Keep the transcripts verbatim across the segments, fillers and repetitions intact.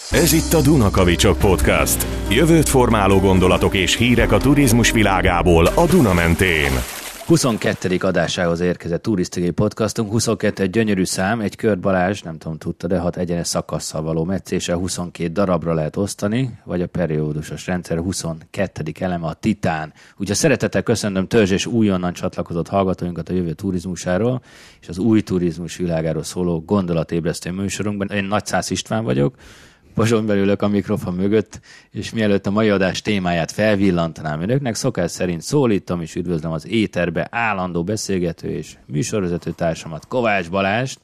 Ez itt a Dunakavicsok Podcast. Jövőt formáló gondolatok és hírek a turizmus világából a Duna mentén. huszonkettedik adásához érkezett turisztikai podcastunk. huszonkettő egy gyönyörű szám, egy kört Balázs, nem tudom, tudta, de hat egyenes szakasszal való metszése huszonkét darabra lehet osztani, vagy a periódusos rendszer huszonkettedik eleme a Titán. Úgyhogy szeretettel köszöntöm törzs és újonnan csatlakozott hallgatóinkat a jövő turizmusáról, és az új turizmus világáról szóló gondolatébresztő műsorunkban. Én Nagyszász István vagyok, Pozsonyban ülök a mikrofon mögött, és mielőtt a mai adás témáját felvillantanám önöknek, szokás szerint szólítom és üdvözlöm az éterbe állandó beszélgető és műsorvezető társamat, Kovács Balást,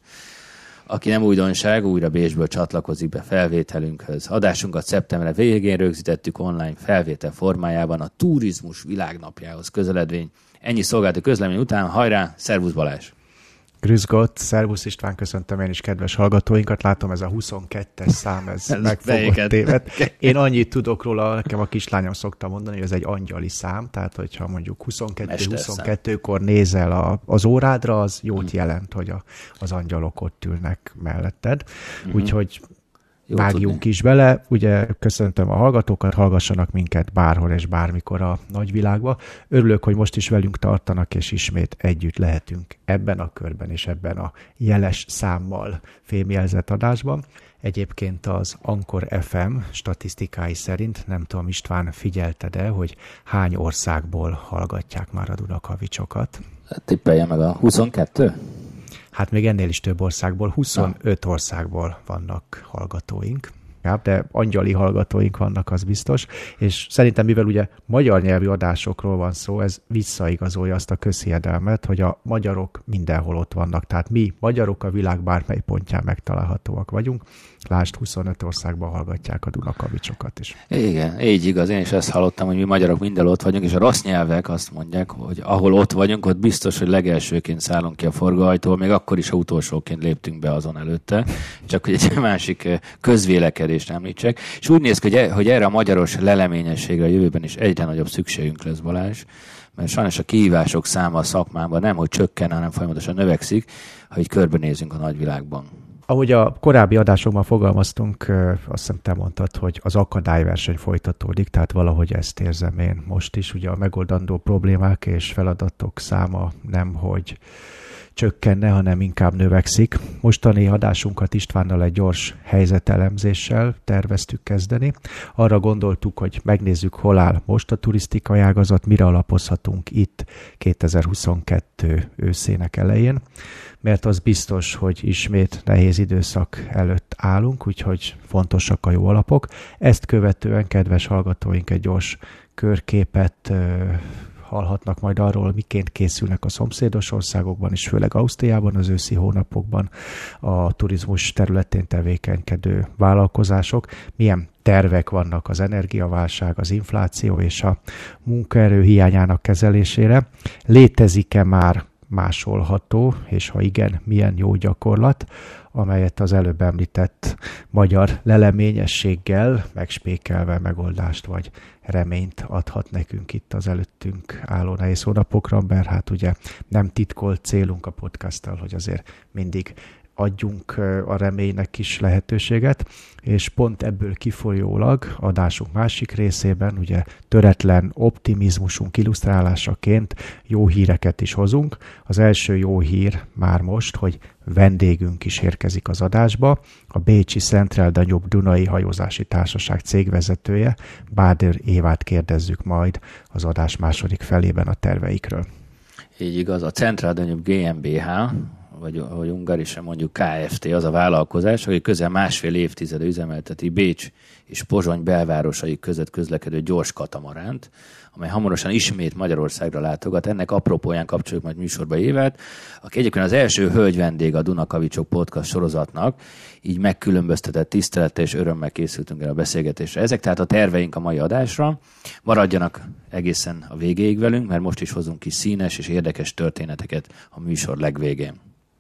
aki nem újdonság, újra Bécsből csatlakozik be felvételünkhöz. Adásunkat szeptember végén rögzítettük online felvétel formájában a turizmus világnapjához közeledvény. Ennyi szolgálati közlemény után, hajrá, szervusz Balázs! Grüß Gott, szervusz István, köszöntöm én is kedves hallgatóinkat. Látom, ez a huszonkettes szám, ez, ez megfogott tévet. Én annyit tudok róla, nekem a kislányom szokta mondani, hogy ez egy angyali szám, tehát hogyha mondjuk huszonkettő huszonkettőkor nézel a, az órádra, az jót jelent, hogy a, az angyalok ott ülnek melletted. Uh-huh. Úgyhogy vágjunk is bele. Ugye köszöntöm a hallgatókat, hallgassanak minket bárhol és bármikor a nagyvilágba. Örülök, hogy most is velünk tartanak, és ismét együtt lehetünk ebben a körben és ebben a jeles számmal fémjelzett adásban. Egyébként az Anchor ef em statisztikái szerint, nem tudom István, figyelted-e, hogy hány országból hallgatják már a Dunakavicsokat? Tippelje meg a huszonkettő? Hát még ennél is több országból, huszonöt országból vannak hallgatóink. De angyali hallgatóink vannak, az biztos. És szerintem, mivel ugye magyar nyelvű adásokról van szó, ez visszaigazolja azt a közhiedelmet, hogy a magyarok mindenhol ott vannak. Tehát mi, magyarok, a világ bármely pontján megtalálhatóak vagyunk. Lásd, huszonöt országban hallgatják a Dunakavicsokat is. Igen, így igaz. Én is ezt hallottam, hogy mi magyarok mindenhol ott vagyunk, és a rossz nyelvek azt mondják, hogy ahol ott vagyunk, ott biztos, hogy legelsőként szállunk ki a forgalajtól, még akkor is, ha utolsóként léptünk be azon előtte. Csak hogy egy másik közvélekedést említsek. És úgy néz ki, hogy, hogy erre a magyaros leleményességre a jövőben is egyre nagyobb szükségünk lesz, Balázs, mert sajnos a kihívások száma a szakmában nem, hogy csökken, hanem folyamatosan növekszik, ha így körbenézünk a nagyvilágban. Ahogy a korábbi adásokban fogalmaztunk, azt hiszem te mondtad, hogy az akadályverseny folytatódik, tehát valahogy ezt érzem én most is. Ugye a megoldandó problémák és feladatok száma nem, hogy csökkenne, hanem inkább növekszik. Mostani adásunkat Istvánnal egy gyors helyzetelemzéssel terveztük kezdeni. Arra gondoltuk, hogy megnézzük, hol áll most a turisztikai ágazat, mire alapozhatunk itt kétezer-huszonkettő őszének elején, mert az biztos, hogy ismét nehéz időszak előtt állunk, úgyhogy fontosak a jó alapok. Ezt követően, kedves hallgatóink, egy gyors körképet hallhatnak majd arról, miként készülnek a szomszédos országokban, és főleg Ausztriában az őszi hónapokban a turizmus területén tevékenykedő vállalkozások, milyen tervek vannak az energiaválság, az infláció és a munkaerő hiányának kezelésére. Létezik-e már másolható, és ha igen, milyen jó gyakorlat, amelyet az előbb említett magyar leleményességgel megspékelve megoldást vagy reményt adhat nekünk itt az előttünk álló nehéz hónapokra, mert hát ugye nem titkolt célunk a podcasttal, hogy azért mindig adjunk a reménynek is lehetőséget, és pont ebből kifolyólag adásunk másik részében, ugye töretlen optimizmusunk illusztrálásaként jó híreket is hozunk. Az első jó hír már most, hogy vendégünk is érkezik az adásba, a bécsi Central Danube Dunai Hajózási Társaság cégvezetője, Báder Évát kérdezzük majd az adás második felében a terveikről. Így igaz, a Central Danube gé em bé há, vagy ahogy ungarisan mondjuk ká ef té, az a vállalkozás, aki közel másfél évtizede üzemelteti Bécs és Pozsony belvárosai között közlekedő gyors katamaránt, amely hamarosan ismét Magyarországra látogat. Ennek apropóján kapcsoljuk majd műsorba Évát, aki egyébként az első hölgy vendég a Dunakavicsok podcast sorozatnak, így megkülönböztetett tisztelettel és örömmel készültünk el a beszélgetésre. Ezek tehát a terveink a mai adásra. Maradjanak egészen a végéig velünk, mert most is hozunk ki színes és érdekes történeteket a műsor legvégén.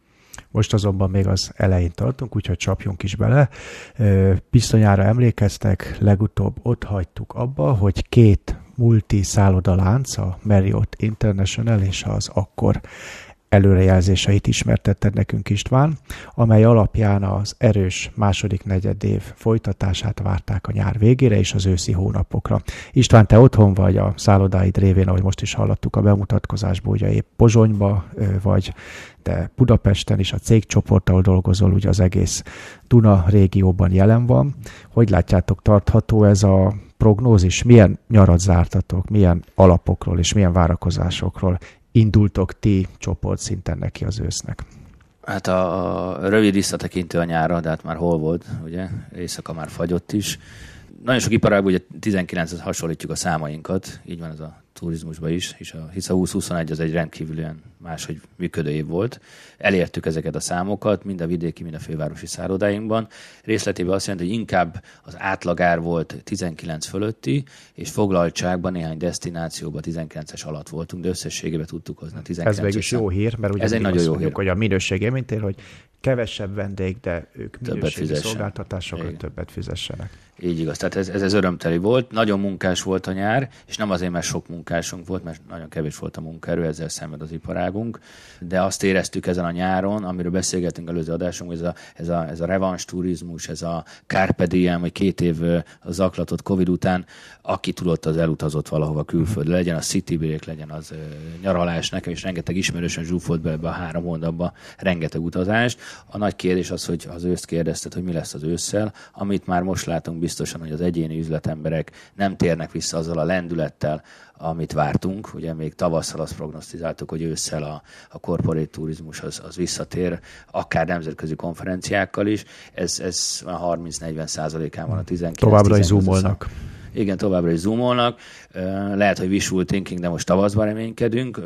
Most azonban még az elején tartunk, úgyhogy csapjunk is bele. Bizonyára emlékeztek, legutóbb ott hagytuk abba, hogy két multi szállodalánc, a Marriott International és az akkor előrejelzéseit ismertetted nekünk, István, amely alapján az erős második negyedév folytatását várták a nyár végére és az őszi hónapokra. István, te otthon vagy a szállodáid révén, ahogy most is hallottuk a bemutatkozásból, ugye épp Pozsonyba vagy, de Budapesten is a cégcsoport, ahol dolgozol, ugye az egész Duna régióban jelen van. Hogy látjátok, tartható ez a prognózis? Milyen nyarat zártatok, milyen alapokról és milyen várakozásokról indultok ti csoportszinten neki az ősznek? Hát a, a rövid visszatekintő a nyárra, de hát már hol volt, ugye? Éjszaka már fagyott is. Nagyon sok iparágban ugye tizenkilenchez hasonlítjuk a számainkat, így van ez a turizmusban is, és a, hisz a húsz huszonegy az egy rendkívülian máshogy működő év volt. Elértük ezeket a számokat, mind a vidéki, mind a fővárosi szállodáinkban. Részletében azt jelenti, hogy inkább az átlagár volt tizenkilenc fölötti, és foglaltságban néhány desztinációban tizenkilences alatt voltunk, de összességében tudtuk hozni a tizenkilences. Ez mégis jó hír, mert ugye ez egy nagyon jó mondjuk, hír, hogy a minőség élménytél, hogy kevesebb vendég, de ők minőségi fizessen. Szolgáltatásokat Igen. többet fizessenek. Így igaz, tehát ez, ez, ez örömteli volt. Nagyon munkás volt a nyár, és nem azért, mert sok munkásunk volt, mert nagyon kevés volt a munkaerő, ezzel szemben az iparágunk, de azt éreztük ezen a nyáron, amiről beszélgettünk előző adásunkban, ez a, ez a, ez a revanш turizmus, ez a carpe diem, hogy két év zaklatott Covid után, aki tudott, az elutazott valahova külföldre, legyen az city break, legyen az uh, nyaralás, nekem is rengeteg ismerősen zsúfolt be ebbe a három hónapba rengeteg utazást. A nagy kérdés az, hogy az őszt kérdezted, hogy mi lesz az ősszel, amit már most látunk biztosan, hogy az egyéni üzletemberek nem térnek vissza azzal a lendülettel, amit vártunk. Ugye még tavasszal azt prognosztizáltuk, hogy ősszel a, a corporate turizmus az, az visszatér, akár nemzetközi konferenciákkal is. Ez, ez harminc-negyven százalékán van a tizenkilenc. Továbbra is zoomolnak. Igen, továbbra is zoomolnak. Lehet, hogy wishful thinking, de most tavaszban reménykedünk.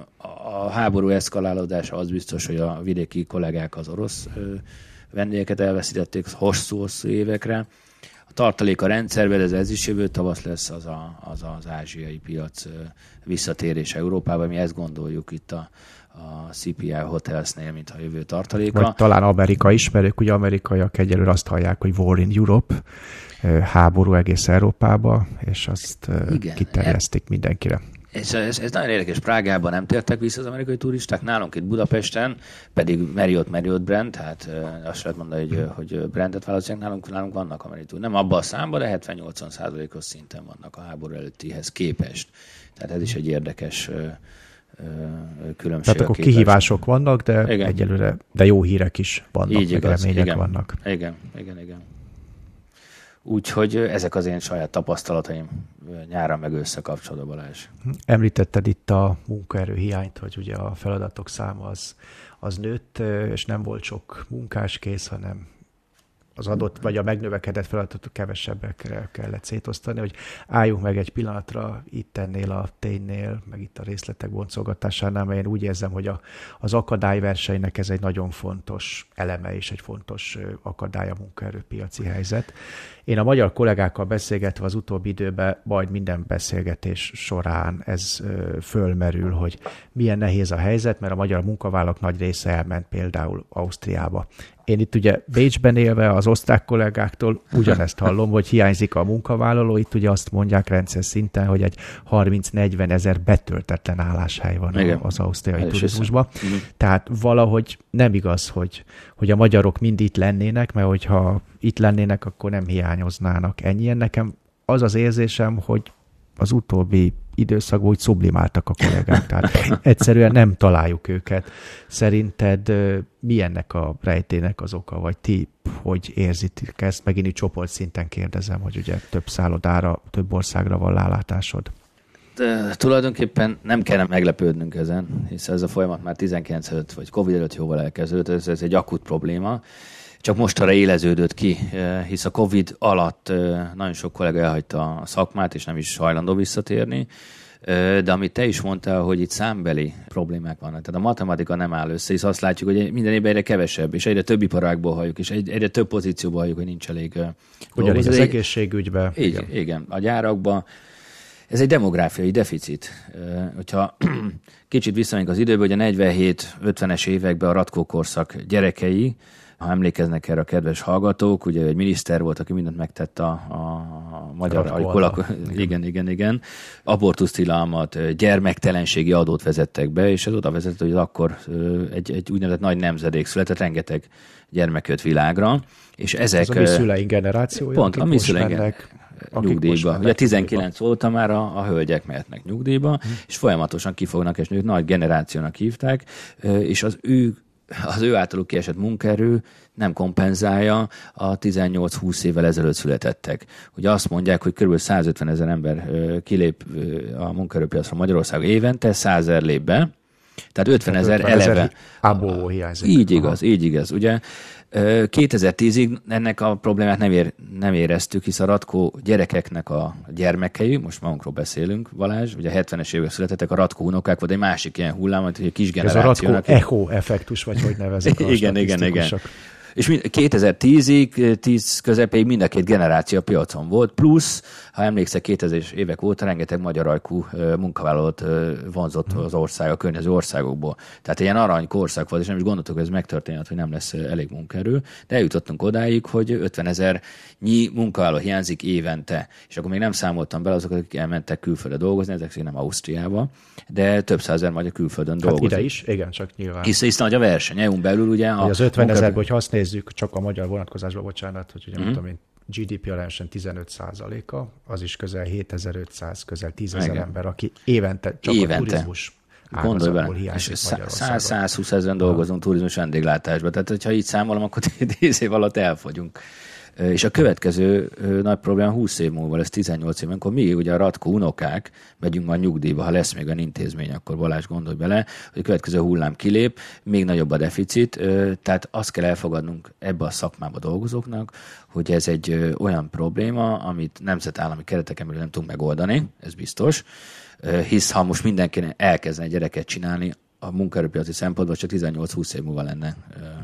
A háború eszkalálódása az biztos, hogy a vidéki kollégák az orosz vendégeket elveszítették hosszú-hosszú évekre. A tartalék a rendszerben, ez, ez is jövő tavasz lesz az, a, az az ázsiai piac visszatérése Európában. Mi ezt gondoljuk itt a, a cé pé i Hotelsnél, mint a jövő tartaléka. Vagy talán Amerika ismerők, ugye amerikaiak egyelőre azt hallják, hogy War in Europe, háború egész Európába, és azt igen, kiterjesztik mindenkire. És ez, ez nagyon érdekes, Prágában nem tértek vissza az amerikai turisták, nálunk itt Budapesten, pedig Marriott, Marriott brand, tehát azt lehet mondani, hogy, hogy brandet választják, nálunk, nálunk vannak amerikai turisták. Nem abban a számban, de hetven-nyolcvan százalékos szinten vannak a háború előttihez képest. Tehát ez is egy érdekes különbség. Tehát akkor kihívások vannak, de igen. egyelőre, de jó hírek is vannak, így meg igaz, remények igen. vannak. Igen, igen, igen. Úgyhogy ezek az én saját tapasztalataim nyára meg összekapcsolódva, Balázs. Említetted itt a munkaerő hiányt, hogy ugye a feladatok száma az, az nőtt, és nem volt sok munkáskész, hanem az adott, vagy a megnövekedett feladatot kevesebbekre kellett szétosztani, hogy álljunk meg egy pillanatra itt ennél a ténynél, meg itt a részletek boncolgatásánál, mert én úgy érzem, hogy a, az akadályversenynek ez egy nagyon fontos eleme és egy fontos akadály a munkaerőpiaci helyzet. Én a magyar kollégákkal beszélgetve az utóbbi időben, majd minden beszélgetés során ez ö, fölmerül, hogy milyen nehéz a helyzet, mert a magyar munkavállalók nagy része elment például Ausztriába. Én itt ugye Bécsben élve az osztrák kollégáktól ugyanezt hallom, hogy hiányzik a munkavállaló, itt ugye azt mondják rendszer szinten, hogy egy harminc-negyven ezer betöltetlen álláshely van igen. az ausztriai turizmusban. Uh-huh. Tehát valahogy nem igaz, hogy, hogy a magyarok mind itt lennének, mert hogyha itt lennének, akkor nem hiányoznának ennyien. Nekem az az érzésem, hogy az utóbbi időszakban úgy sublimáltak a kollégák, tehát egyszerűen nem találjuk őket. Szerinted mi ennek a rejtének az oka, vagy ti hogy érzitek ezt? Megint így csoportszinten kérdezem, hogy ugye több szállodára, több országra van rálátásod. De, tulajdonképpen nem kellene meglepődnünk ezen, hiszen ez a folyamat már tizenkilenc előtt, vagy Covid előtt jóval elkezdődött, ez, ez egy akut probléma. Csak mostanra éleződött ki, hisz a Covid alatt nagyon sok kollega elhagyta a szakmát, és nem is hajlandó visszatérni. De amit te is mondtál, hogy itt számbeli problémák vannak. Tehát a matematika nem áll össze, hisz azt látjuk, hogy minden évben egyre kevesebb, és egyre több iparágból halljuk, és egyre több pozícióból halljuk, hogy nincs elég ugyanígy az egészségügyben. Igen, igen, a gyárakban. Ez egy demográfiai deficit. Hogyha kicsit visszamegyünk az időbe, hogy a negyvenhét ötvenes években a Ratko korszak gyerekei, ha emlékeznek erre a kedves hallgatók, ugye egy miniszter volt, aki mindent megtett a, a magyar ajkol, igen, igen, igen, abortusztilalmat, gyermektelenségi adót vezettek be, és ez oda vezetett, hogy akkor egy, egy úgynevezett nagy nemzedék született, rengeteg gyermek jött világra, és ezek... Ez a mi szüleink generációja, pont, a mi szüleink nyugdíjba. Ugye tizenkilenc óta már a, a hölgyek mehetnek nyugdíjba, hmm. és folyamatosan ki fognak esni, ők nagy generációnak hívták, és az ő, az ő általuk kiesett munkaerő nem kompenzálja a tizennyolc-húsz évvel ezelőtt születettek. Ugye azt mondják, hogy kb. százötven ezer ember kilép a munkaerőpiacra Magyarországon évente, százezer lép be, tehát ötven ezer eleve. Ápoló hiányzik. Így igaz, így igaz. Ugye kétezer-tízig ennek a problémát nem, ér, nem éreztük, hisz a Ratkó gyerekeknek a gyermekei, most magunkról beszélünk, Balázs, ugye a hetvenes évek születettek, a Ratkó unokák volt egy másik ilyen hullám, hogy egy kis generációnak... Ez a Ratkó echo effektus, vagy hogy nevezik a igen, igen, igen. És kétezer-tízig, tíz közepéig mind a két generáció a piacon volt, plusz, ha emlékszel, kétezres évek óta rengeteg magyar ajkú munkavállalót vonzott az ország, a környező országokból. Tehát ilyen arany korszak volt, és nem is gondoltuk, hogy ez megtörténhet, hogy nem lesz elég munkaerő, de eljutottunk odáig, hogy ötven ezernyi munkavállaló hiányzik évente. És akkor még nem számoltam bele azokat, akik elmentek külföldre dolgozni, ezek nem Ausztriába, de több százezer magyar külföldön hát dolgozik. Ide is, igen, csak nyilván. Hisz, hisz nagy a verseny, é u-n belül ugye. A az ötven ezerben, hogy azt nézzük, csak a magyar vonatkozásban, bocsánat, hogy ugye mm-hmm. mondtam én, gé dé pé arányosan tizenöt százaléka, az is közel hétezer-ötszáz, közel tízezer ember, aki évente csak évente. A turizmus ágazatból hiányzik Magyarországon. száz-százhúsz ezeren dolgozunk turizmus vendéglátásban, tehát hogyha így számolom, akkor tíz év alatt elfogyunk. És a következő nagy probléma húsz év múlva lesz, tizennyolc év, amikor mi, ugye a Ratkó unokák, megyünk majd nyugdíjba, ha lesz még olyan intézmény, akkor Balázs gondolj bele, hogy a következő hullám kilép, még nagyobb a deficit, tehát azt kell elfogadnunk ebbe a szakmába dolgozóknak, hogy ez egy olyan probléma, amit nemzetállami kereteken belül nem tudunk megoldani, ez biztos, hisz ha most mindenki elkezdene gyereket csinálni, a munkaerőpiaci szempontból csak tizennyolc-húsz év múlva lenne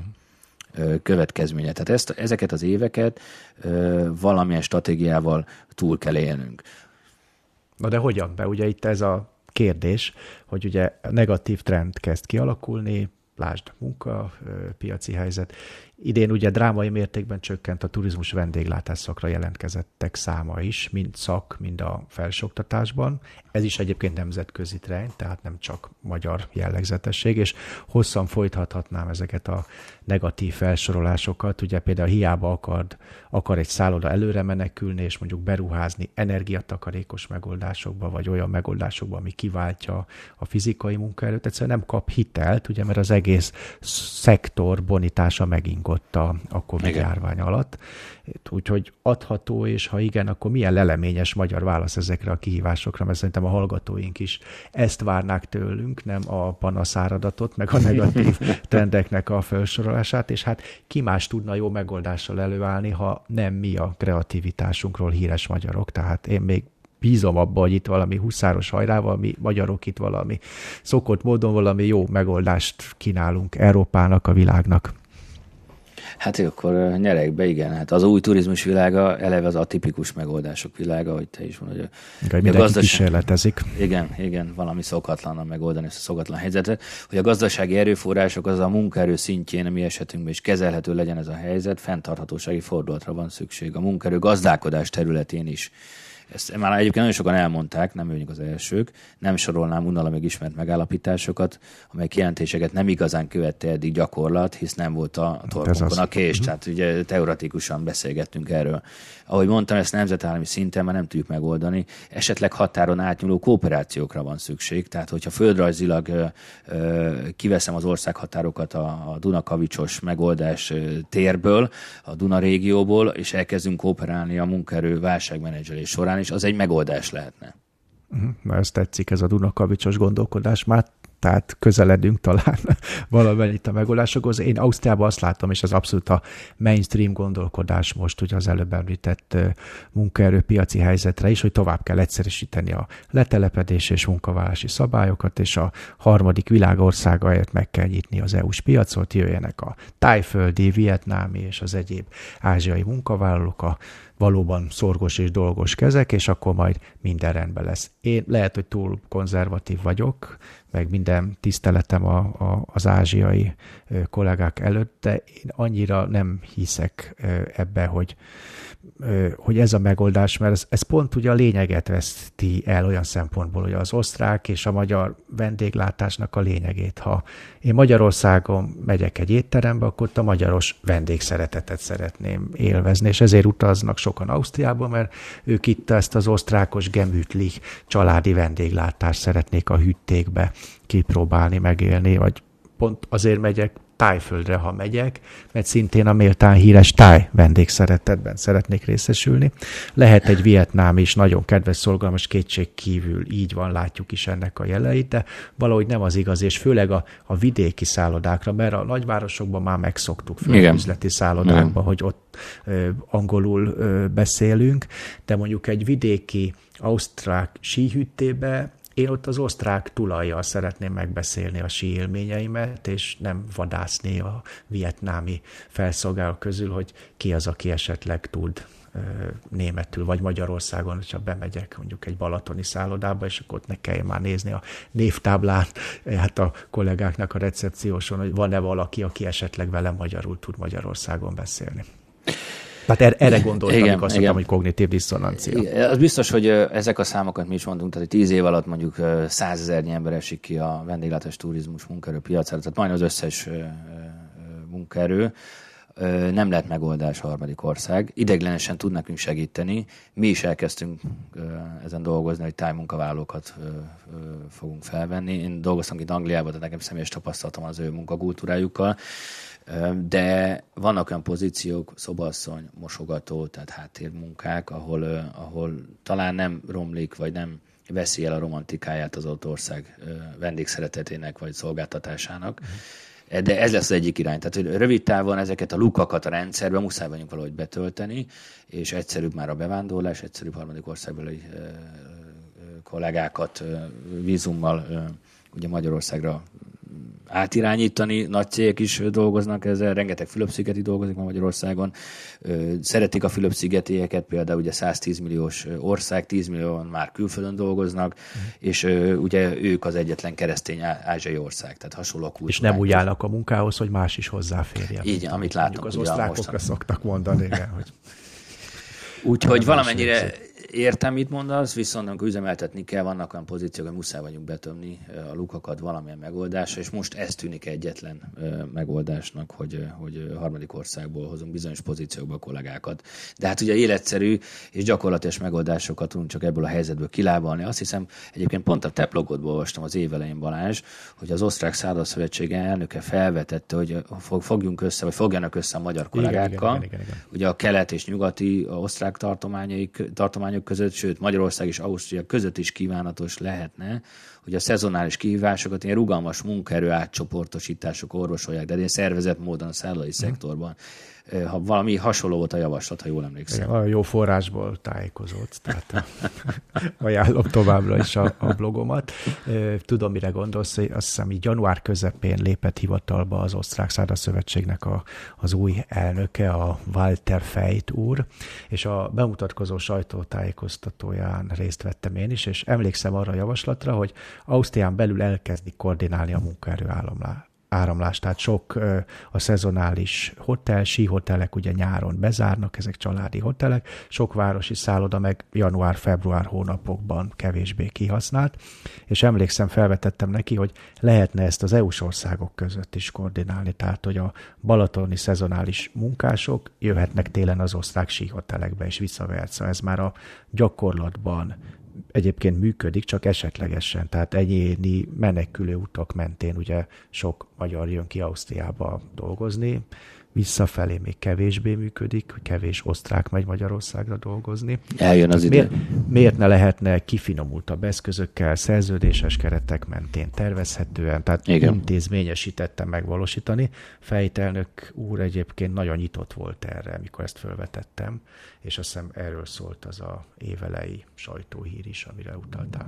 következménye. Tehát ezt, ezeket az éveket ö, valamilyen stratégiával túl kell élnünk. Na de hogyan? Be ugye itt ez a kérdés, hogy ugye negatív trend kezd kialakulni, lásd munka, piaci helyzet. Idén ugye drámai mértékben csökkent a turizmus vendéglátás szakra jelentkezettek száma is, mind szak, mind a felsőoktatásban. Ez is egyébként nemzetközi trend, tehát nem csak magyar jellegzetesség, és hosszan folytathatnám ezeket a negatív felsorolásokat. Ugye például hiába akar, akar egy szálloda előre menekülni, és mondjuk beruházni energiatakarékos megoldásokba, vagy olyan megoldásokba, ami kiváltja a fizikai munkaerőt. Egyszerűen nem kap hitelt, ugye, mert az egész szektor bonitása megingott a, a Covid igen. járvány alatt. Úgyhogy adható, és ha igen, akkor milyen leleményes magyar válasz ezekre a kihívásokra, mert szerintem a hallgatóink is ezt várnák tőlünk, nem a panaszáradatot, meg a negatív trendeknek a felsorolását, és hát ki más tudna jó megoldással előállni, ha nem mi a kreativitásunkról híres magyarok, tehát én még bízom abba, hogy itt valami huszáros hajrával, mi magyarok itt valami szokott módon valami jó megoldást kínálunk Európának, a világnak. Hát akkor nyerek be, igen. Hát az új turizmus világa eleve az atipikus megoldások világa, hogy te is mondod, hogy igen, mindenki gazdaság... kísérletezik. Igen, igen, valami szokatlanan megoldani ezt a szokatlan helyzetet, hogy a gazdasági erőforrások az a munkaerő szintjén, a mi esetünkben is kezelhető legyen ez a helyzet, fenntarthatósági fordulatra van szükség. A munkaerő gazdálkodás területén is. Ezt már egyébként nagyon sokan elmondták, nem vagyunk az elsők, nem sorolnám unalomig ismert megállapításokat, amely kijelentéseket nem igazán követte eddig gyakorlat, hisz nem volt a torkunkon a kés, uh-huh. tehát ugye teoretikusan beszélgettünk erről. Ahogy mondtam, ezt nemzetállami szinten már nem tudjuk megoldani, esetleg határon átnyúló kooperációkra van szükség, tehát hogyha földrajzilag ö, ö, kiveszem az országhatárokat a, a Dunakavicsos megoldás térből, a Duna régióból, és elkezdünk kooperálni a munkaerő válságmenedzselés során, és az egy megoldás lehetne. Na, ez tetszik, ez a Dunakavicsos gondolkodás. Már tehát közeledünk talán valamennyit a megoldásokhoz. Én Ausztriában azt látom, és ez abszolút a mainstream gondolkodás most ugye az előbb említett munkaerőpiaci helyzetre is, hogy tovább kell egyszerűsíteni a letelepedés és munkavállalási szabályokat, és a harmadik világországért meg kell nyitni az é u-s piacot, jöjjenek a tájföldi, vietnámi és az egyéb ázsiai munkavállalók, a valóban szorgos és dolgos kezek, és akkor majd minden rendben lesz. Én lehet, hogy túl konzervatív vagyok, meg minden minden tiszteletem a, a, az ázsiai kollégák előtt, de én annyira nem hiszek ebbe, hogy, hogy ez a megoldás, mert ez, ez pont ugye a lényeget veszti el olyan szempontból, hogy az osztrák és a magyar vendéglátásnak a lényegét. Ha én Magyarországon megyek egy étterembe, akkor a magyaros vendégszeretetet szeretném élvezni, és ezért utaznak sokan Ausztriába, mert ők itt ezt az osztrákos gemütlich családi vendéglátást szeretnék a hüttékbe kipróbálni, megélni, vagy pont azért megyek Tájföldre, ha megyek, mert szintén a méltán híres táj vendégszeretetben szeretnék részesülni. Lehet egy vietnám is, nagyon kedves, szolgalmas, kétség kívül így van, látjuk is ennek a jeleit, de valahogy nem az igaz, és főleg a, a vidéki szállodákra, mert a nagyvárosokban már megszoktuk, főleg Igen. üzleti szállodákban, Igen. hogy ott ö, angolul ö, beszélünk, de mondjuk egy vidéki ausztrák síhüttébe én ott az osztrák tulajjal szeretném megbeszélni a sí élményeimet, és nem vadászni a vietnámi felszolgálók közül, hogy ki az, aki esetleg tud ö, németül, vagy Magyarországon, hogyha bemegyek mondjuk egy balatoni szállodába, és akkor ott ne kelljen már nézni a névtáblán, hát a kollégáknak a recepcióson, hogy van-e valaki, aki esetleg velem magyarul tud Magyarországon beszélni. Tehát erre gondoltam, igen, amikor azt mondtam, hogy kognitív diszonancia. Igen, az biztos, hogy ezek a számokat mi is mondunk, tehát tíz év alatt mondjuk százezernyi ember esik ki a vendéglátás turizmus munkaerőpiacára, tehát majdnem az összes munkaerő. Nem lehet megoldás a harmadik ország. Ideiglenesen tud nekünk segíteni. Mi is elkezdtünk ezen dolgozni, hogy tájmunkavállalókat fogunk felvenni. Én dolgoztam itt Angliában, de nekem személyes tapasztalatom az ő munkakultúrájukkal. De vannak olyan pozíciók, szobaasszony, mosogató, tehát háttérmunkák, ahol, ahol talán nem romlik, vagy nem veszi el a romantikáját az ott ország vendégszeretetének, vagy szolgáltatásának. De ez lesz az egyik irány. Tehát hogy rövid távon ezeket a lukakat a rendszerben muszáj vagyunk valahogy betölteni, és egyszerűbb már a bevándorlás, egyszerűbb harmadik országbeli kollégákat vízummal ugye Magyarországra átirányítani, nagy cégek is dolgoznak ezzel, rengeteg Fülöp-szigeti dolgozik ma Magyarországon. Szeretik a Fülöp-szigetieket, például ugye száztíz milliós ország, tíz millióan már külföldön dolgoznak, mm. és ugye ők az egyetlen keresztény ázsiai ország, tehát hasonló kultúrák. És nem úgy állnak a munkához, hogy más is hozzáférjen. Így, amit látunk. Az osztrákokra szoktak mondani, igen, hogy... Úgyhogy valamennyire értem, mit mondasz, viszont amikor üzemeltetni kell, vannak olyan pozíciók, hogy muszáj vagyunk betömni a lukakat valamilyen megoldásra, és most ez tűnik egyetlen megoldásnak, hogy, hogy harmadik országból hozunk bizonyos pozíciókba a kollégákat. De hát ugye életszerű és gyakorlatilag megoldásokat tudunk csak ebből a helyzetből kilábalni. Azt hiszem, egyébként pont a te blogodból olvastam az év elején, Balázs, hogy az Osztrák Szállodaszövetség elnöke felvetette, hogy fogjunk össze, vagy fogjanak össze a magyar kollégákkal. Igen, igen, igen, igen. Ugye a kelet és nyugati a osztrák tartományok, tartományok között, sőt Magyarország és Ausztria között is kívánatos lehetne, hogy a szezonális kihívásokat ilyen rugalmas munkaerő átcsoportosítások orvosolják, de ilyen szervezett módon a szállodai mm. szektorban. Ha valami hasonló volt a javaslat, ha jól emlékszem. Igen, olyan jó forrásból tájékozott, tehát ajánlom továbbra is a, a blogomat. Tudom, mire gondolsz, azt hiszem, így január közepén lépett hivatalba az Osztrák Szállodaszövetségnek a, az új elnöke, a Walter Fejt úr, és a bemutatkozó sajtótájékoztatóján részt vettem én is, és emlékszem arra a javaslatra, hogy Ausztrián belül elkezdik koordinálni a munkaerő áramlást, tehát sok a szezonális hotel, síhotelek ugye nyáron bezárnak, ezek családi hotelek, sok városi szálloda meg január-február hónapokban kevésbé kihasznált, és emlékszem, felvetettem neki, hogy lehetne ezt az é u-s országok között is koordinálni, tehát hogy a balatoni szezonális munkások jöhetnek télen az osztrák síhotelekbe, és vice versa. Ez már a gyakorlatban egyébként működik, csak esetlegesen, tehát egyéni menekülő utak mentén ugye sok magyar jön ki Ausztriába dolgozni, visszafelé még kevésbé működik, kevés osztrák megy Magyarországra dolgozni. Eljön az miért, miért ne lehetne kifinomultabb eszközökkel, szerződéses keretek mentén tervezhetően, tehát Igen. intézményesítetten megvalósítani. Fejt elnök úr egyébként nagyon nyitott volt erre, mikor ezt felvetettem, és azt hiszem erről szólt az a évelei sajtóhír is, amire utaltál.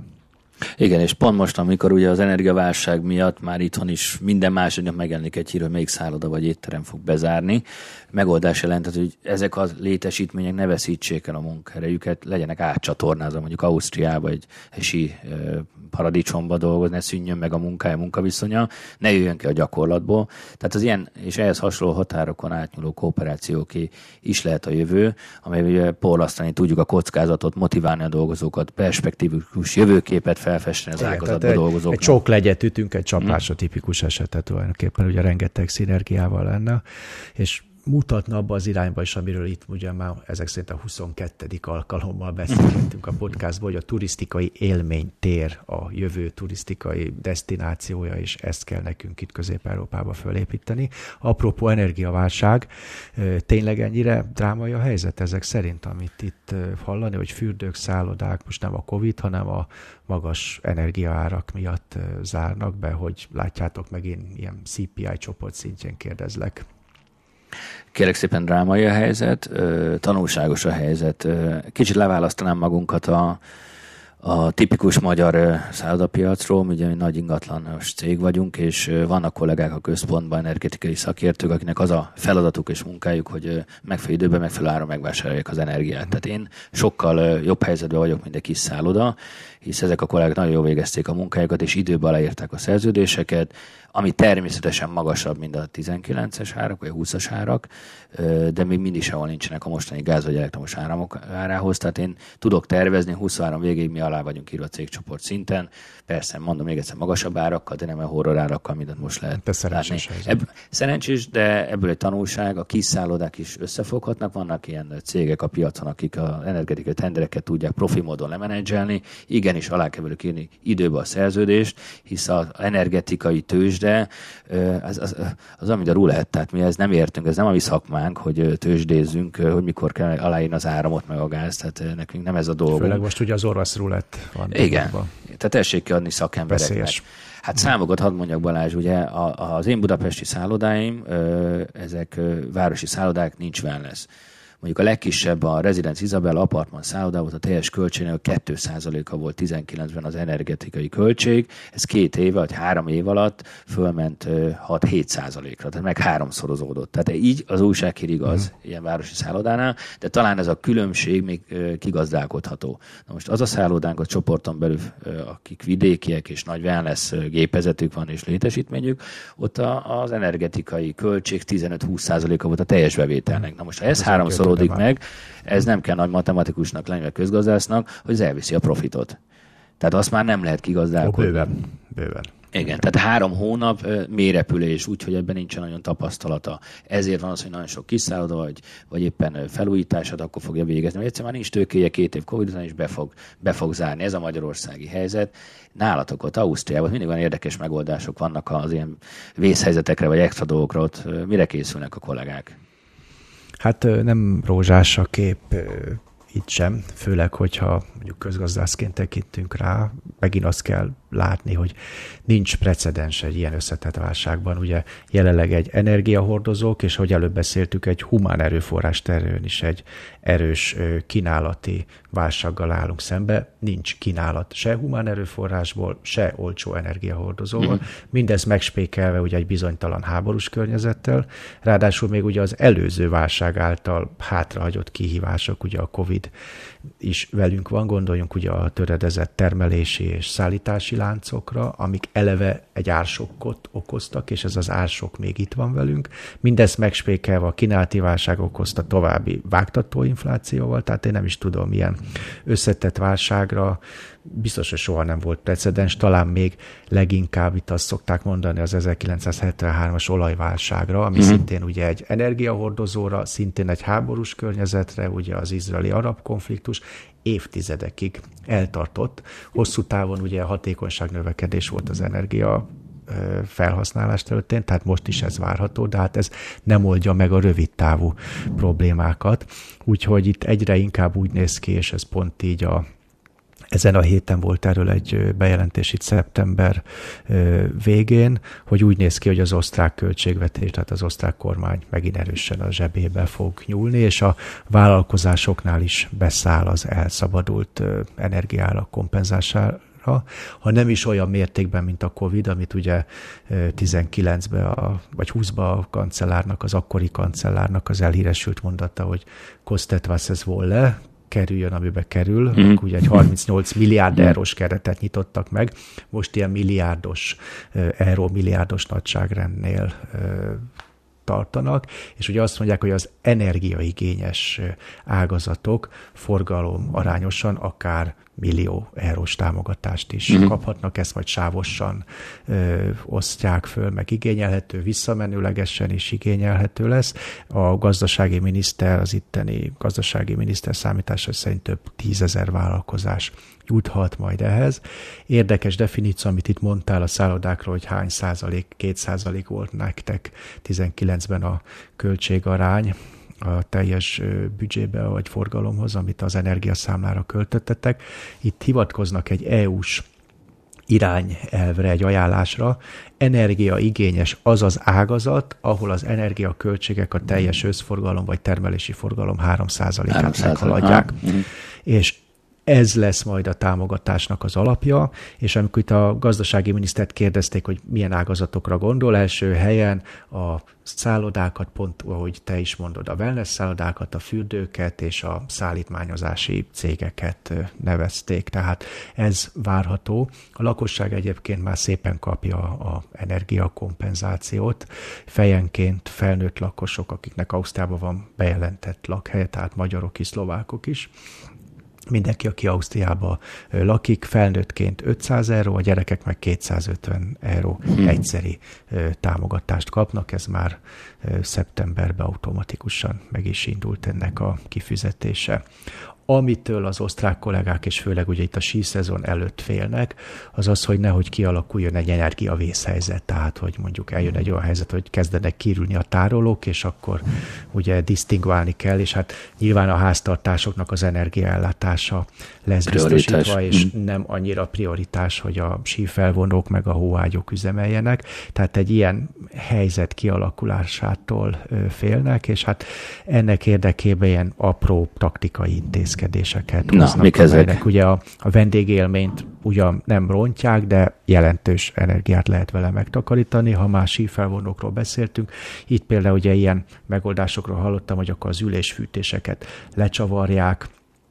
Igen, és pont most, amikor ugye az energiaválság miatt már itthon is minden másodnak megjelenik egy hír, hogy melyik szálloda vagy étterem fog bezárni, megoldás jelentett, hogy ezek a létesítmények ne veszítsék el a munkaerejüket, legyenek átcsatornázva mondjuk Ausztriába, egy, egy sí paradicsomba dolgozni, ne szűnjön meg a munkája, munkaviszonya, ne jöjjön ki a gyakorlatból. Tehát az ilyen és ehhez hasonló határokon átnyúló kooperációké is lehet a jövő, amelyben porlasztani tudjuk a kockázatot, motiválni a dolgozókat, perspektívikus jövőképet felfesteni az ágazatban dolgozóknak. Egy csóklegyet ütünk, egy csapásra tipikus esetet tulajdonképpen, ugye rengeteg szinergiával lenne, és mutatna abba az irányba is, amiről itt ugye már ezek szerint a huszonkettedik alkalommal beszélgettünk a podcastból, hogy a turisztikai élménytér a jövő turisztikai desztinációja, és ezt kell nekünk itt Közép-Európába fölépíteni. Apropó energiaválság, tényleg ennyire drámai a helyzet ezek szerint, amit itt hallani, hogy fürdők, szállodák, most nem a Covid, hanem a magas energiaárak miatt zárnak be, hogy látjátok meg, én ilyen cé pé i csoport szintjén kérdezlek. Kérlek szépen, drámai a helyzet, tanulságos a helyzet. Kicsit leválasztanám magunkat a, a tipikus magyar szállodapiacról, ugye mi nagy ingatlanos cég vagyunk, és vannak kollégák a központban, energetikai szakértők, akinek az a feladatuk és munkájuk, hogy megfelelő időben, megfelelő áron megvásárolják az energiát. Tehát én sokkal jobb helyzetben vagyok, mint egy kis szálloda, hisz ezek a kollégák nagyon jól végezték a munkájukat, és időben aláírták a szerződéseket, ami természetesen magasabb, mint a tizenkilences árak, vagy a húszas árak, de még mindig sehol nincsenek a mostani gáz vagy elektromos áramok árához. Tehát én tudok tervezni, huszonhárom végéig mi alá vagyunk írva a cégcsoport szinten. Persze, mondom még egyszer, magasabb árakkal, de nem a horror árakkal, mindent most lehet te szerencsés látni. Ebb, szerencsés, de ebből egy tanulság, a kis szállodák is összefoghatnak. Vannak ilyen cégek a piacon, akik az energetikai tendereket tudják profi módon lemenedzselni. Igenis alá kell velük írni időbe a szerződést, hisz az energetikai tőzsde, az, az, az amit a rulett, tehát mi ez nem értünk, ez nem a mi szakmánk, hogy tőzsdézzünk, hogy mikor kell aláírni az áramot, meg a gáz, tehát nekünk nem ez a dolgunk. Főleg most ugye az orosz rulett van. Igen, abban. Tehát tessék ki adni szakembereknek. Veszélyes. Hát számokat hadd mondjak, Balázs, ugye az én budapesti szállodáim, ezek városi szállodák, nincs wellness. Mondjuk a legkisebb a Residence Isabella Apartman szálloda volt, a teljes költségnek a két százaléka volt tizenkilencben az energetikai költség, ez két év vagy három év alatt fölment hat-hét százalékra, tehát meg háromszorozódott. Tehát így az újsághír igaz, mm. ilyen városi szállodánál, de talán ez a különbség még kigazdálkodható. Na most az a szállodánk a csoporton belül, akik vidékiek és nagy wellness gépezetük van és létesítményük, ott az energetikai költség tizenöt-húsz százaléka volt a teljes bevételnek. Na most ha ez háromszor meg, ez nem kell nagy matematikusnak lenni, vagy közgazdásznak, hogy ez elviszi a profitot. Tehát azt már nem lehet kigazdálkodni. Ó, bőven, bőven. Igen, tehát három hónap mélyrepülés, úgyhogy ebben nincsen nagyon tapasztalata. Ezért van az, hogy nagyon sok kiszálloda, vagy, vagy éppen felújítását akkor fogja végezni. Vagy egyszerűen már nincs tőkéje, két év Covid után is be fog, be fog zárni. Ez a magyarországi helyzet. Nálatok ott, Ausztriában mindig olyan érdekes megoldások vannak az ilyen vészhelyzetekre, vagy extra dolgokra. Ott mire készülnek a kollégák? Hát nem rózsás a kép itt sem, főleg, hogyha mondjuk közgazdászként tekintünk rá, megint azt kell látni, hogy nincs precedens egy ilyen összetett válságban. Ugye jelenleg egy energiahordozók, és ahogy előbb beszéltük, egy humán erőforrás terén is egy erős kínálati válsággal állunk szembe. Nincs kínálat se humán erőforrásból, se olcsó energiahordozóval. Mm. Mindez megspékelve ugye egy bizonytalan háborús környezettel. Ráadásul még ugye az előző válság által hátrahagyott kihívások, ugye a Covid is velünk van, gondoljunk ugye a töredezett termelési és szállítási láncokra, amik eleve egy ársokkot okoztak, és ez az ársok még itt van velünk. Mindezt megspékelve a kínálati válság okozta további vágtató inflációval, tehát én nem is tudom, milyen összetett válságra biztos, hogy soha nem volt precedens, talán még leginkább itt azt szokták mondani az ezerkilencszázhetvenhármas olajválságra, ami mm-hmm. szintén ugye egy energiahordozóra, szintén egy háborús környezetre, ugye az izraeli-arab konfliktus évtizedekig eltartott. Hosszú távon ugye hatékonyság növekedés volt az energia felhasználás területén, tehát most is ez várható, de hát ez nem oldja meg a rövid távú problémákat. Úgyhogy itt egyre inkább úgy néz ki, és ez pont így a Ezen a héten volt erről egy bejelentés itt szeptember végén, hogy úgy néz ki, hogy az osztrák költségvetés, tehát az osztrák kormány megint erősen a zsebébe fog nyúlni, és a vállalkozásoknál is beszáll az elszabadult energiárak kompenzálására Magyarországra, ha nem is olyan mértékben, mint a Covid, amit ugye tizenkilencben a, vagy húszban a kancellárnak, az akkori kancellárnak az elhíresült mondata, hogy kostet was es wolle, kerüljön, amibe kerül, mm. ugye egy harmincnyolc milliárd eurós keretet nyitottak meg, most ilyen milliárdos, euró milliárdos nagyságrendnél tartanak, és ugye azt mondják, hogy az energiaigényes ágazatok forgalom arányosan akár millió eurós támogatást is mm-hmm. kaphatnak, ezt majd sávosan ö, osztják föl, meg igényelhető, visszamenőlegesen is igényelhető lesz. A gazdasági miniszter, az itteni gazdasági miniszter számítása szerint több tízezer vállalkozás juthat majd ehhez. Érdekes definíció, amit itt mondtál a szállodákról, hogy hány százalék, két százalék volt nektek tizenkilencben a költségarány a teljes büdzsébe vagy forgalomhoz, amit az energiaszámlára költöttetek. Itt hivatkoznak egy é u-s irányelvre, egy ajánlásra. Energiaigényes az az ágazat, ahol az energiaköltségek a teljes összforgalom vagy termelési forgalom három százalékát meghaladják. És ez lesz majd a támogatásnak az alapja, és amikor itt a gazdasági minisztert kérdezték, hogy milyen ágazatokra gondol, első helyen a szállodákat, pont ahogy te is mondod, a wellness szállodákat, a fürdőket és a szállítmányozási cégeket nevezték, tehát ez várható. A lakosság egyébként már szépen kapja a energiakompenzációt, fejenként felnőtt lakosok, akiknek Ausztriában van bejelentett lakhelye, tehát magyarok is, szlovákok is. Mindenki, aki Ausztriában lakik, felnőttként ötszáz euró, a gyerekek meg kétszázötven euró hmm. egyszeri támogatást kapnak. Ez már szeptemberben automatikusan meg is indult ennek a kifizetése. Amitől az osztrák kollégák, és főleg ugye itt a síszezon előtt félnek, az az, hogy nehogy kialakuljon egy energiavészhelyzet, tehát hogy mondjuk eljön egy olyan helyzet, hogy kezdenek kirülni a tárolók, és akkor ugye disztingválni kell, és hát nyilván a háztartásoknak az energiaellátása lesz prioritás. Biztosítva, és mm. nem annyira prioritás, hogy a sífelvonók meg a hóágyok üzemeljenek. Tehát egy ilyen helyzet kialakulásától félnek, és hát ennek érdekében ilyen apró taktikai intézkedéseket Na, hoznak, amelynek ugye a, a vendégélményt ugyan nem rontják, de jelentős energiát lehet vele megtakarítani. Ha már sífelvonókról beszéltünk, itt például ugye ilyen megoldásokról hallottam, hogy akkor az ülésfűtéseket lecsavarják,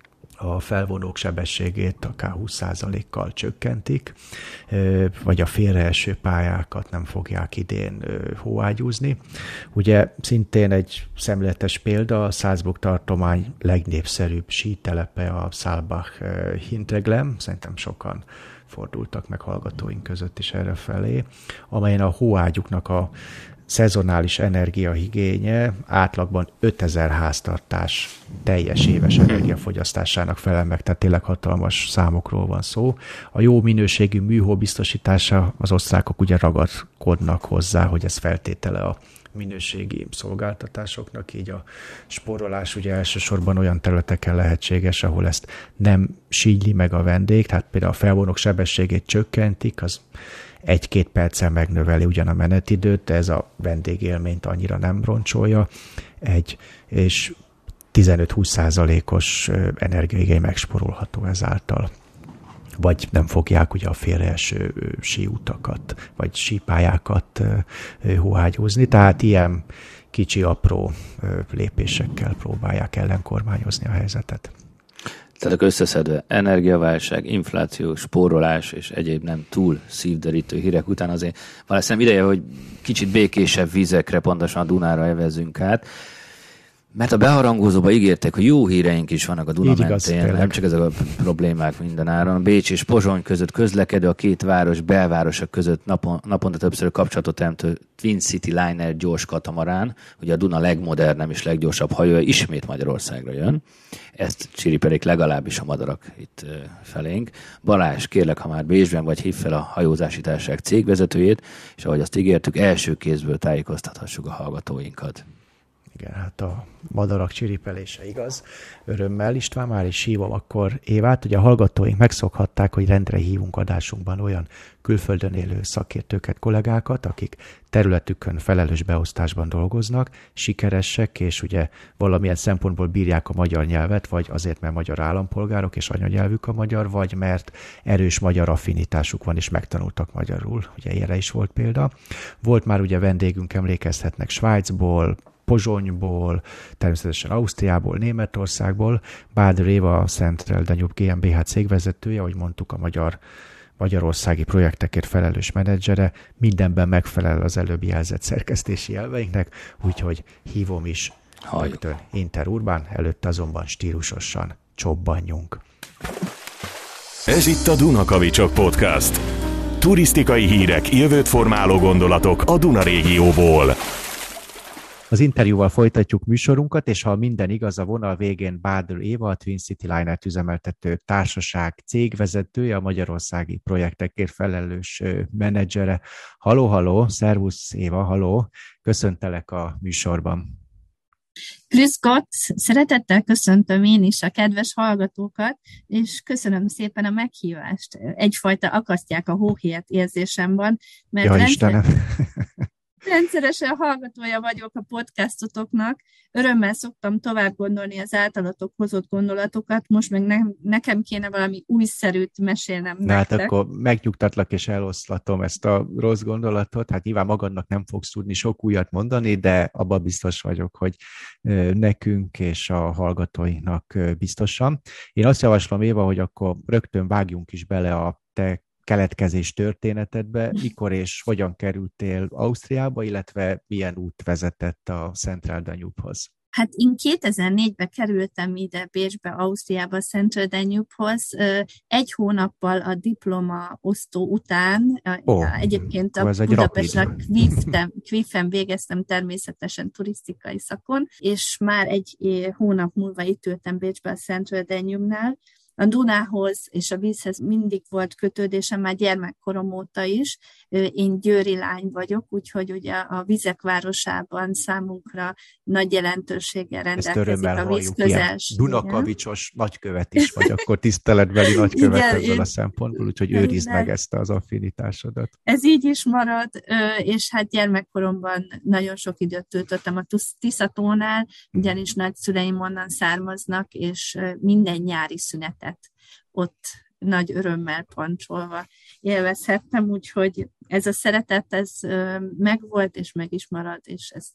a felvonók sebességét akár húsz százalékkal csökkentik, vagy a félreeső pályákat nem fogják idén hóágyúzni. Ugye szintén egy szemléletes példa, a Salzburg tartomány legnépszerűbb sítelepe a Saalbach-Hinterglemm, szerintem sokan fordultak meg hallgatóink között is erre felé, amelyen a hóágyuknak a szezonális energiaigénye átlagban ötezer háztartás teljes éves energiafogyasztásának felel meg, tehát tényleg hatalmas számokról van szó. A jó minőségű műhó biztosítása, az osztrákok ugye ragaszkodnak hozzá, hogy ez feltétele a minőségi szolgáltatásoknak, így a spórolás ugye elsősorban olyan területeken lehetséges, ahol ezt nem sígyli meg a vendég, tehát például a felvonók sebességét csökkentik, az egy-két perccel megnöveli ugyan a menetidőt, de ez a vendégélményt annyira nem roncsolja, egy, és tizenöt-húsz százalékos energiaigény megspórolható ezáltal. Vagy nem fogják ugye a félreeső síutakat, vagy sípályákat hóágyúzni, tehát ilyen kicsi, apró lépésekkel próbálják ellenkormányozni a helyzetet. Tehát összeszedve energiaválság, infláció, spórolás és egyéb nem túl szívderítő hírek után azért valószínűleg ideje, hogy kicsit békésebb vizekre, pontosan a Dunára evezünk át. Mert a beharangozóban ígértek, hogy jó híreink is vannak a Duna mentén, nem csak ezek a problémák mindenáron. Bécs és Pozsony között közlekedő, a két város belvárosok között napon, naponta többször kapcsolatot teremtő Twin City Liner gyors katamarán, ugye a Duna legmodernebb és leggyorsabb hajója ismét Magyarországra jön. Ezt csiripelik legalábbis a madarak itt felénk. Balázs, kérlek, ha már Bécsben vagy, hív fel a hajózási társaság cégvezetőjét, és ahogy azt ígértük, első kézből tájékoztathassuk a hallgatóinkat. Igen, hát a madarak csiripelése igaz. Örömmel, István, már is hívom akkor Évát. Ugye a hallgatóink megszokhatták, hogy rendre hívunk adásunkban olyan külföldön élő szakértőket, kollégákat, akik területükön felelős beosztásban dolgoznak, sikeresek, és ugye valamilyen szempontból bírják a magyar nyelvet, vagy azért, mert magyar állampolgárok, és anyanyelvük a magyar, vagy mert erős magyar affinitásuk van, és megtanultak magyarul. Ugye ilyenre is volt példa. Volt már ugye vendégünk, emlékezhetnek Svájcból, Pozsonyból, természetesen Ausztriából, Németországból. Báder Éva, a Central Danube gé em bé há cégvezetője, ahogy mondtuk, a magyar, magyarországi projektekért felelős menedzsere, mindenben megfelel az előbb jelzett szerkesztési elveinknek, úgyhogy hívom is rögtön interurbán, előtte azonban stílusosan csobbanjunk. Ez itt a Dunakavicsok Podcast. Turisztikai hírek, jövőt formáló gondolatok a Duna régióból. Az interjúval folytatjuk műsorunkat, és ha minden igaz, a vonal végén Báder Éva, a Twin City Liner-t üzemeltető társaság cégvezetője, a magyarországi projektekért felelős menedzsere. Haló, haló, szervusz Éva, haló, köszöntelek a műsorban. Grüß Gott, szeretettel köszöntöm én is a kedves hallgatókat, és köszönöm szépen a meghívást. Egyfajta akasztják a hóhéjat érzésem van, mert ja, rendszer... rendszeresen hallgatója vagyok a podcastotoknak. Örömmel szoktam tovább gondolni az általatok hozott gondolatokat, most meg ne, nekem kéne valami újszerűt mesélnem Na, nektek. hát akkor megnyugtatlak és eloszlatom ezt a rossz gondolatot. Hát nyilván magadnak nem fogsz tudni sok újat mondani, de abban biztos vagyok, hogy nekünk és a hallgatóinak biztosan. Én azt javaslom, Éva, hogy akkor rögtön vágjunk is bele a te keletkezés történetedbe, mikor és hogyan kerültél Ausztriába, illetve milyen út vezetett a Central Danube-hoz? Hát én kétezer-négyben kerültem ide Bécsbe, Ausztriába, a Central Danube-hoz, egy hónappal a diploma osztó után, oh, egyébként a Budapestnek Kviffen végeztem természetesen turisztikai szakon, és már egy hónap múlva itt ültem Bécsbe a Central Danube-nál. A Dunához és a vízhez mindig volt kötődésem, már gyermekkorom óta is. Én győri lány vagyok, úgyhogy ugye a vizek városában számunkra nagy jelentőséggel rendelkezik a vízközelség. Dunakavicsos nagykövet is vagy, akkor tiszteletbeli nagykövet igen, ebből én... a szempontból, úgyhogy őrizd meg ezt az affinitásodat. Ez így is marad, és hát gyermekkoromban nagyon sok időt töltöttem a Tiszatónál, ugyanis nagyszüleim onnan származnak, és minden nyári szünetet ott nagy örömmel pancsolva élvezhettem, úgyhogy ez a szeretet, ez megvolt, és meg is marad, és ez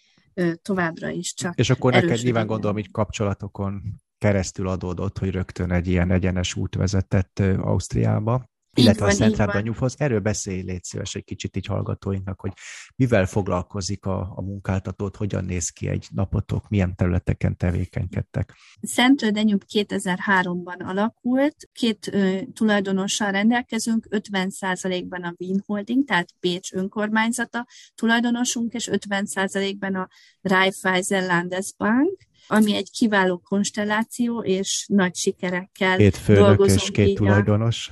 továbbra is csak És akkor neked nyilván legyen. Gondolom, hogy kapcsolatokon keresztül adódott, hogy rögtön egy ilyen egyenes út vezetett Ausztriába, illetve van, a Central Danube-hoz. Erről beszélj, légy szíves egy kicsit így hallgatóinknak, hogy mivel foglalkozik a, a munkáltatót, hogyan néz ki egy napotok, milyen területeken tevékenykedtek. Central Danube kétezer-háromban alakult, két ö, tulajdonossal rendelkezünk, ötven százalékban a Wien Holding, tehát Bécs önkormányzata tulajdonosunk, és ötven százalékban a Raiffeisen Landesbank, ami egy kiváló konstelláció, és nagy sikerekkel két főnök és két tulajdonos.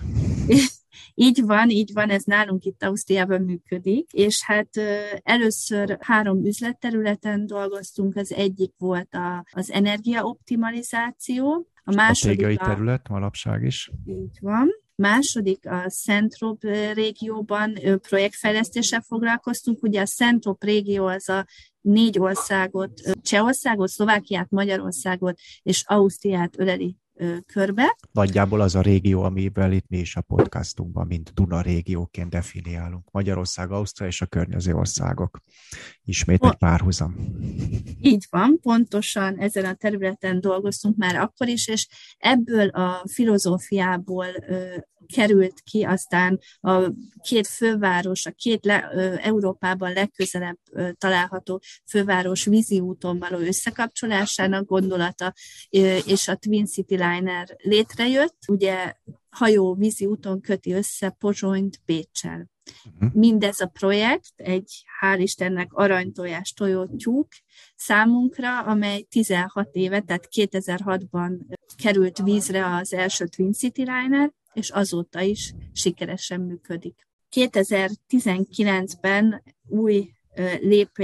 Így van, így van, ez nálunk itt Ausztriában működik, és hát először három üzletterületen dolgoztunk, az egyik volt a, az energiaoptimalizáció, a második stratégiai a, terület, manapság is. Így van. Második a Centrop régióban projektfejlesztéssel foglalkoztunk. Ugye a Centrop régió az a négy országot, Csehországot, Szlovákiát, Magyarországot és Ausztriát öleli körbe. Nagyjából az a régió, amivel itt mi is a podcastunkban, mint Duna régióként definiálunk. Magyarország, Ausztria és a környező országok. Ismét egy párhuzam. Így van, pontosan ezen a területen dolgoztunk már akkor is, és ebből a filozófiából ö, került ki aztán a két főváros, a két le, ö, Európában legközelebb ö, található főváros vízi úton való összekapcsolásának gondolata, ö, és a Twin City Liner létrejött. Ugye hajó vízi úton köti össze Pozsonyt Béccsel. Uh-huh. Mindez a projekt egy, hál' Istennek, aranytojás tojótyúk számunkra, amely tizenhat éve, tehát kétezer-hatban került vízre az első Twin City Liner, és azóta is sikeresen működik. kétezer-tizenkilencben új lépés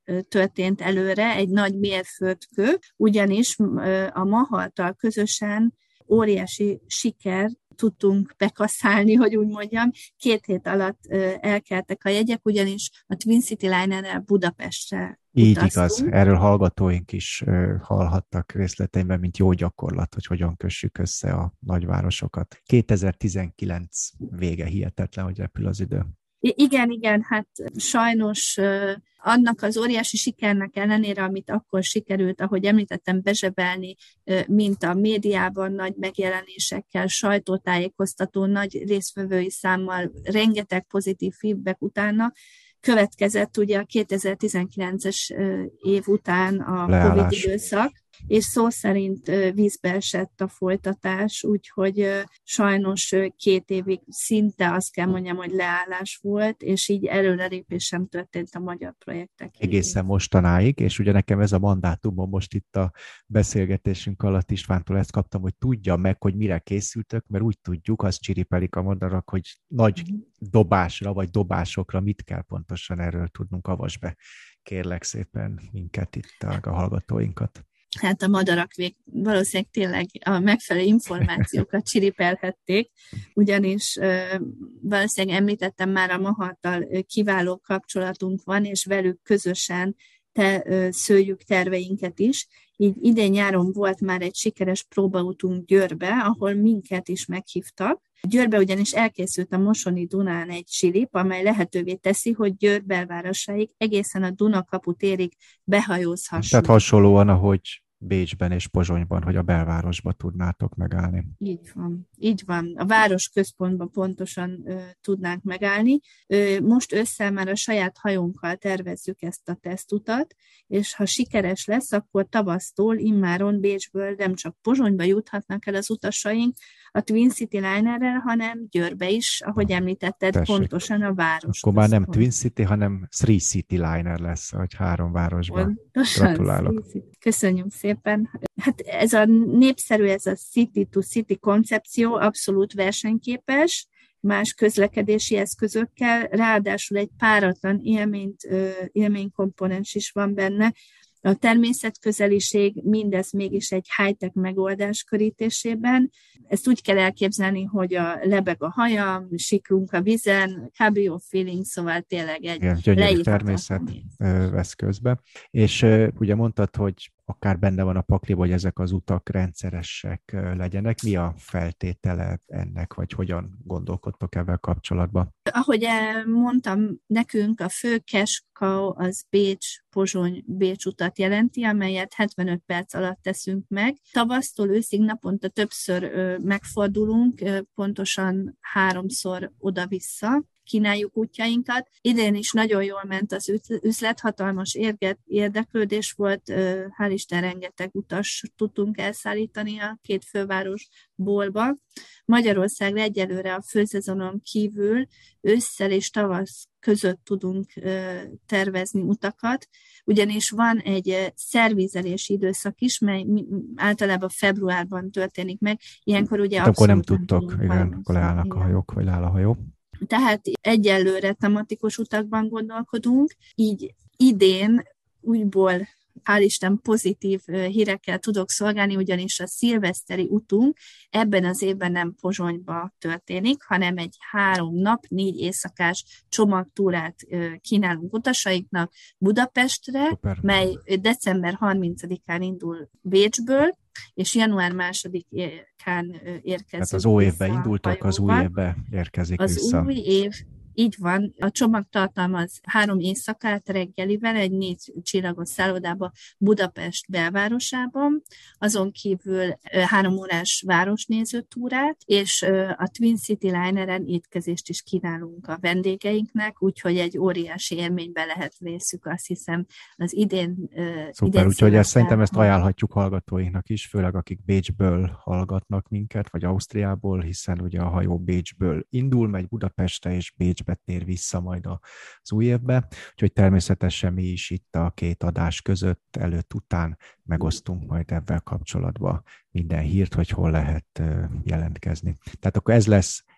történt előre, egy nagy mérföldkő, ugyanis a Mahaltal közösen óriási siker tudtunk bekasszálni, hogy úgy mondjam. Két hét alatt elkeltek a jegyek, ugyanis a Twin City Liner-rel Budapestre Így utaztunk. igaz, erről hallgatóink is hallhattak részleteiben, mint jó gyakorlat, hogy hogyan kössük össze a nagyvárosokat. kétezer-tizenkilenc vége, hihetetlen, hogy repül az idő. Igen, igen, hát sajnos annak az óriási sikernek ellenére, amit akkor sikerült, ahogy említettem, bezsebelni, mint a médiában nagy megjelenésekkel, sajtótájékoztató, nagy résztvevői számmal, rengeteg pozitív feedback utána, következett ugye a kétezer-tizenkilences év után a Leállás. Covid időszak, és szó szerint vízbe esett a folytatás, úgyhogy sajnos két évig szinte azt kell mondjam, hogy leállás volt, és így előrelépés sem történt a magyar projektek. Egészen mostanáig, és ugye nekem ez a mandátumom most itt a beszélgetésünk alatt Istvántól ezt kaptam, hogy tudja meg, hogy mire készültök, mert úgy tudjuk, azt csiripelik a madarak, hogy nagy mm. dobásra vagy dobásokra mit kell pontosan, erről tudnunk, avasd be. Kérlek szépen minket itt, a hallgatóinkat. Hát a madarak vég, valószínűleg tényleg a megfelelő információkat csiripelhették, ugyanis valószínűleg említettem már, a Mahaltal kiváló kapcsolatunk van, és velük közösen te szőjük terveinket is. Így idén nyáron volt már egy sikeres próbautunk Győrbe, ahol minket is meghívtak. Győrbe ugyanis elkészült a Mosoni Dunán egy silip, amely lehetővé teszi, hogy Győr belvárosáig egészen a Dunakapu térig behajózhassunk. Tehát hasonlóan, ahogy Bécsben és Pozsonyban, hogy a belvárosba tudnátok megállni. Így van, így van. A város központban pontosan ö, tudnánk megállni. Ö, most ősszel már a saját hajónkkal tervezzük ezt a tesztutat, és ha sikeres lesz, akkor tavasztól immáron Bécsből nem csak Pozsonyba juthatnak el az utasaink a Twin City Linerrel, hanem Győrbe is, ahogy említetted, Tessék. pontosan a város. Akkor már nem Twin City, hanem Three City Liner lesz, hogy három városban. Pontosan. Gratulálok. Köszönjük szépen. Hát ez a népszerű, ez a city to city koncepció abszolút versenyképes, más közlekedési eszközökkel, ráadásul egy páratlan élményt, élménykomponens is van benne. A természetközeliség, mindez mégis egy high-tech megoldás körítésében. Ezt úgy kell elképzelni, hogy a lebeg a hajam, siklunk a vízen, cabrio feeling, szóval tényleg egy leírhatatlan természet vesz közbe. És uh, ugye mondtad, hogy akár benne van a pakliba, hogy ezek az utak rendszeresek legyenek. Mi a feltétele ennek, vagy hogyan gondolkodtok ebben kapcsolatban? Ahogy mondtam, nekünk a fő cash cow az Bécs-Pozsony-Bécs utat jelenti, amelyet hetvenöt perc alatt teszünk meg. Tavasztól őszig naponta többször megfordulunk, pontosan háromszor oda-vissza. Kínáljuk útjainkat. Idén is nagyon jól ment az üzlet, hatalmas érdeklődés volt, hál' Isten rengeteg utas tudtunk elszállítani a két fővárosból. Magyarországra egyelőre a főszezonon kívül ősszel és tavasz között tudunk tervezni utakat, ugyanis van egy szervizelési időszak is, mely általában februárban történik meg. Ilyenkor ugye hát akkor nem tudtok, igen, akkor leállnak a hajók, vagy leáll a hajó. Tehát egyelőre tematikus utakban gondolkodunk, így idén újból, hál' Isten, pozitív hírekkel tudok szolgálni, ugyanis a szilveszteri utunk ebben az évben nem Pozsonyba történik, hanem egy három nap, négy éjszakás csomagtúrát kínálunk utasainknak Budapestre, Super. Mely december harmincadikán indul Bécsből, és január másodikán érkezik. Hát az új évben indultak, az új évbe érkezik az vissza. Az új év, így van, a csomag tartalmaz három éjszakát reggelivel, egy négy csillagos szállodába Budapest belvárosában, azon kívül három órás városnézőtúrát, és a Twin City Lineren étkezést is kínálunk a vendégeinknek, úgyhogy egy óriási élményben lehet részük, azt hiszem, az idén. Szuper, úgyhogy ezt szerintem ezt ajánlhatjuk hallgatóinknak is, főleg akik Bécsből hallgatnak minket, vagy Ausztriából, hiszen ugye a hajó Bécsből indul, megy Budapestre, és Bécs tér vissza majd az új évbe, úgyhogy természetesen mi is itt a két adás között, előtt, után megosztunk majd ebben kapcsolatban minden hírt, hogy hol lehet jelentkezni. Tehát akkor ez lesz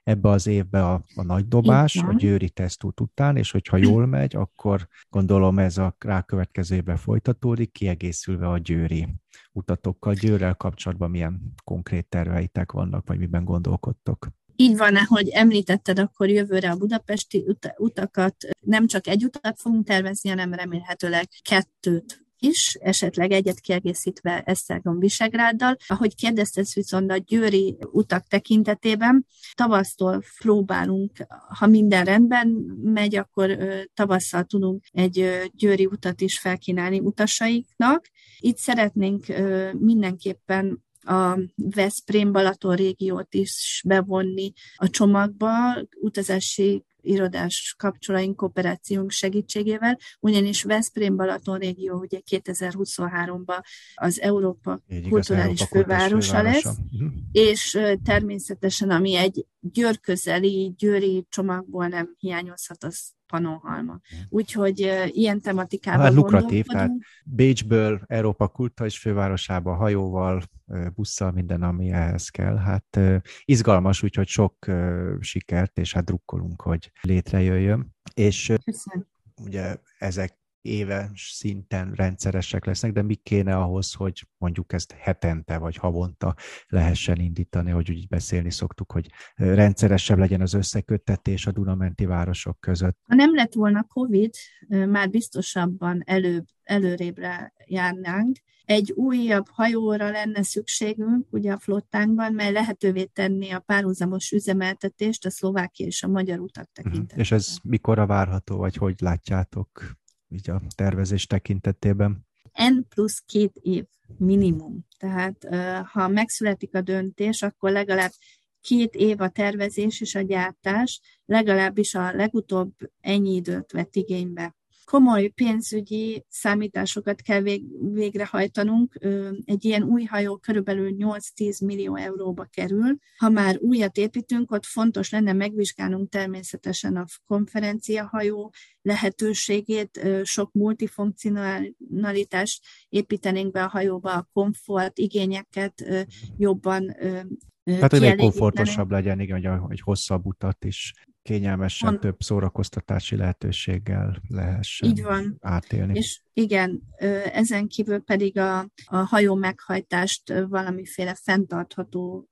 ebbe az évbe a, a nagy dobás, a győri tesztút után, és hogyha jól megy, akkor gondolom ez a rákövetkező évben folytatódik, kiegészülve a győri utatokkal. Győrrel kapcsolatban milyen konkrét terveitek vannak, vagy miben gondolkodtok? Így van, ahogy említetted, akkor jövőre a budapesti ut- utakat nem csak egy utat fogunk tervezni, hanem remélhetőleg kettőt is, esetleg egyet kiegészítve Esztergom-Visegráddal. Ahogy kérdezted, viszont a győri utak tekintetében tavasztól próbálunk, ha minden rendben megy, akkor tavasszal tudunk egy győri utat is felkínálni utasaiknak. Itt szeretnénk mindenképpen a Veszprém-Balaton régiót is bevonni a csomagba, utazási irodás kapcsolaink, kooperációnk segítségével, ugyanis Veszprém-Balaton régió ugye kétezer-huszonháromban az Európa Így kulturális igaz, Európa fővárosa lesz, uh-huh. és természetesen ami egy Győr közeli, győri csomagból nem hiányozhat, az Pannonhalma. Úgyhogy uh, ilyen tematikában hát lukratív, tehát Bécsből Európa kulturális fővárosába hajóval, busszal, minden, ami ehhez kell. Hát uh, izgalmas, úgyhogy sok uh, sikert, és hát drukkolunk, hogy létrejöjjön. És uh, ugye ezek éves szinten rendszeresek lesznek, de mi kéne ahhoz, hogy mondjuk ezt hetente vagy havonta lehessen indítani, hogy úgy beszélni szoktuk, hogy rendszeresebb legyen az összeköttetés a Duna-menti városok között. Ha nem lett volna Covid, már biztosabban előbb, előrébre járnánk. Egy újabb hajóra lenne szükségünk ugye a flottánkban, mely lehetővé tenni a párhuzamos üzemeltetést a szlovákia és a magyar utak tekintetében. És ez mikorra várható, vagy hogy látjátok így a tervezés tekintetében? N plusz két év minimum. Tehát ha megszületik a döntés, akkor legalább két év a tervezés és a gyártás, legalábbis a legutóbb ennyi időt vett igénybe. Komoly pénzügyi számításokat kell vég- végrehajtanunk. Egy ilyen új hajó körülbelül nyolc-tíz millió euróba kerül. Ha már újat építünk, ott fontos lenne megvizsgálnunk természetesen a konferenciahajó lehetőségét, sok multifunkcionalitást építenénk be a hajóba, a komfort, igényeket jobban Hát, hogy még komfortosabb legyen, igen, hogy egy hosszabb utat is kényelmesen, Van. több szórakoztatási lehetőséggel lehessen Így van. átélni. És igen, ezen kívül pedig a, a hajó meghajtást valamiféle fenntartható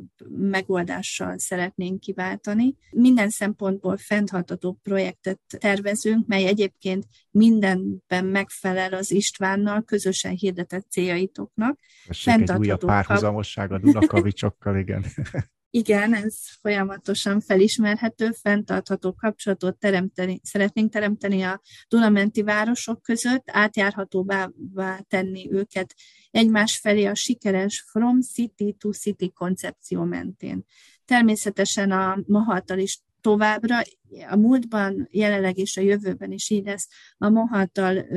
megoldással szeretnénk kiváltani. Minden szempontból fenntartható projektet tervezünk, mely egyébként mindenben megfelel az Istvánnal közösen hirdetett céljaitoknak. Egy újabb párhuzamosság a Dunakavicsokkal, igen. Igen, ez folyamatosan felismerhető, fenntartható kapcsolatot teremteni, szeretnénk teremteni a Duna-menti városok között, átjárhatóbbá tenni őket egymás felé a sikeres From City to City koncepció mentén. Természetesen a Mohalttal is továbbra, a múltban, jelenleg és a jövőben is így lesz, a Mohalttal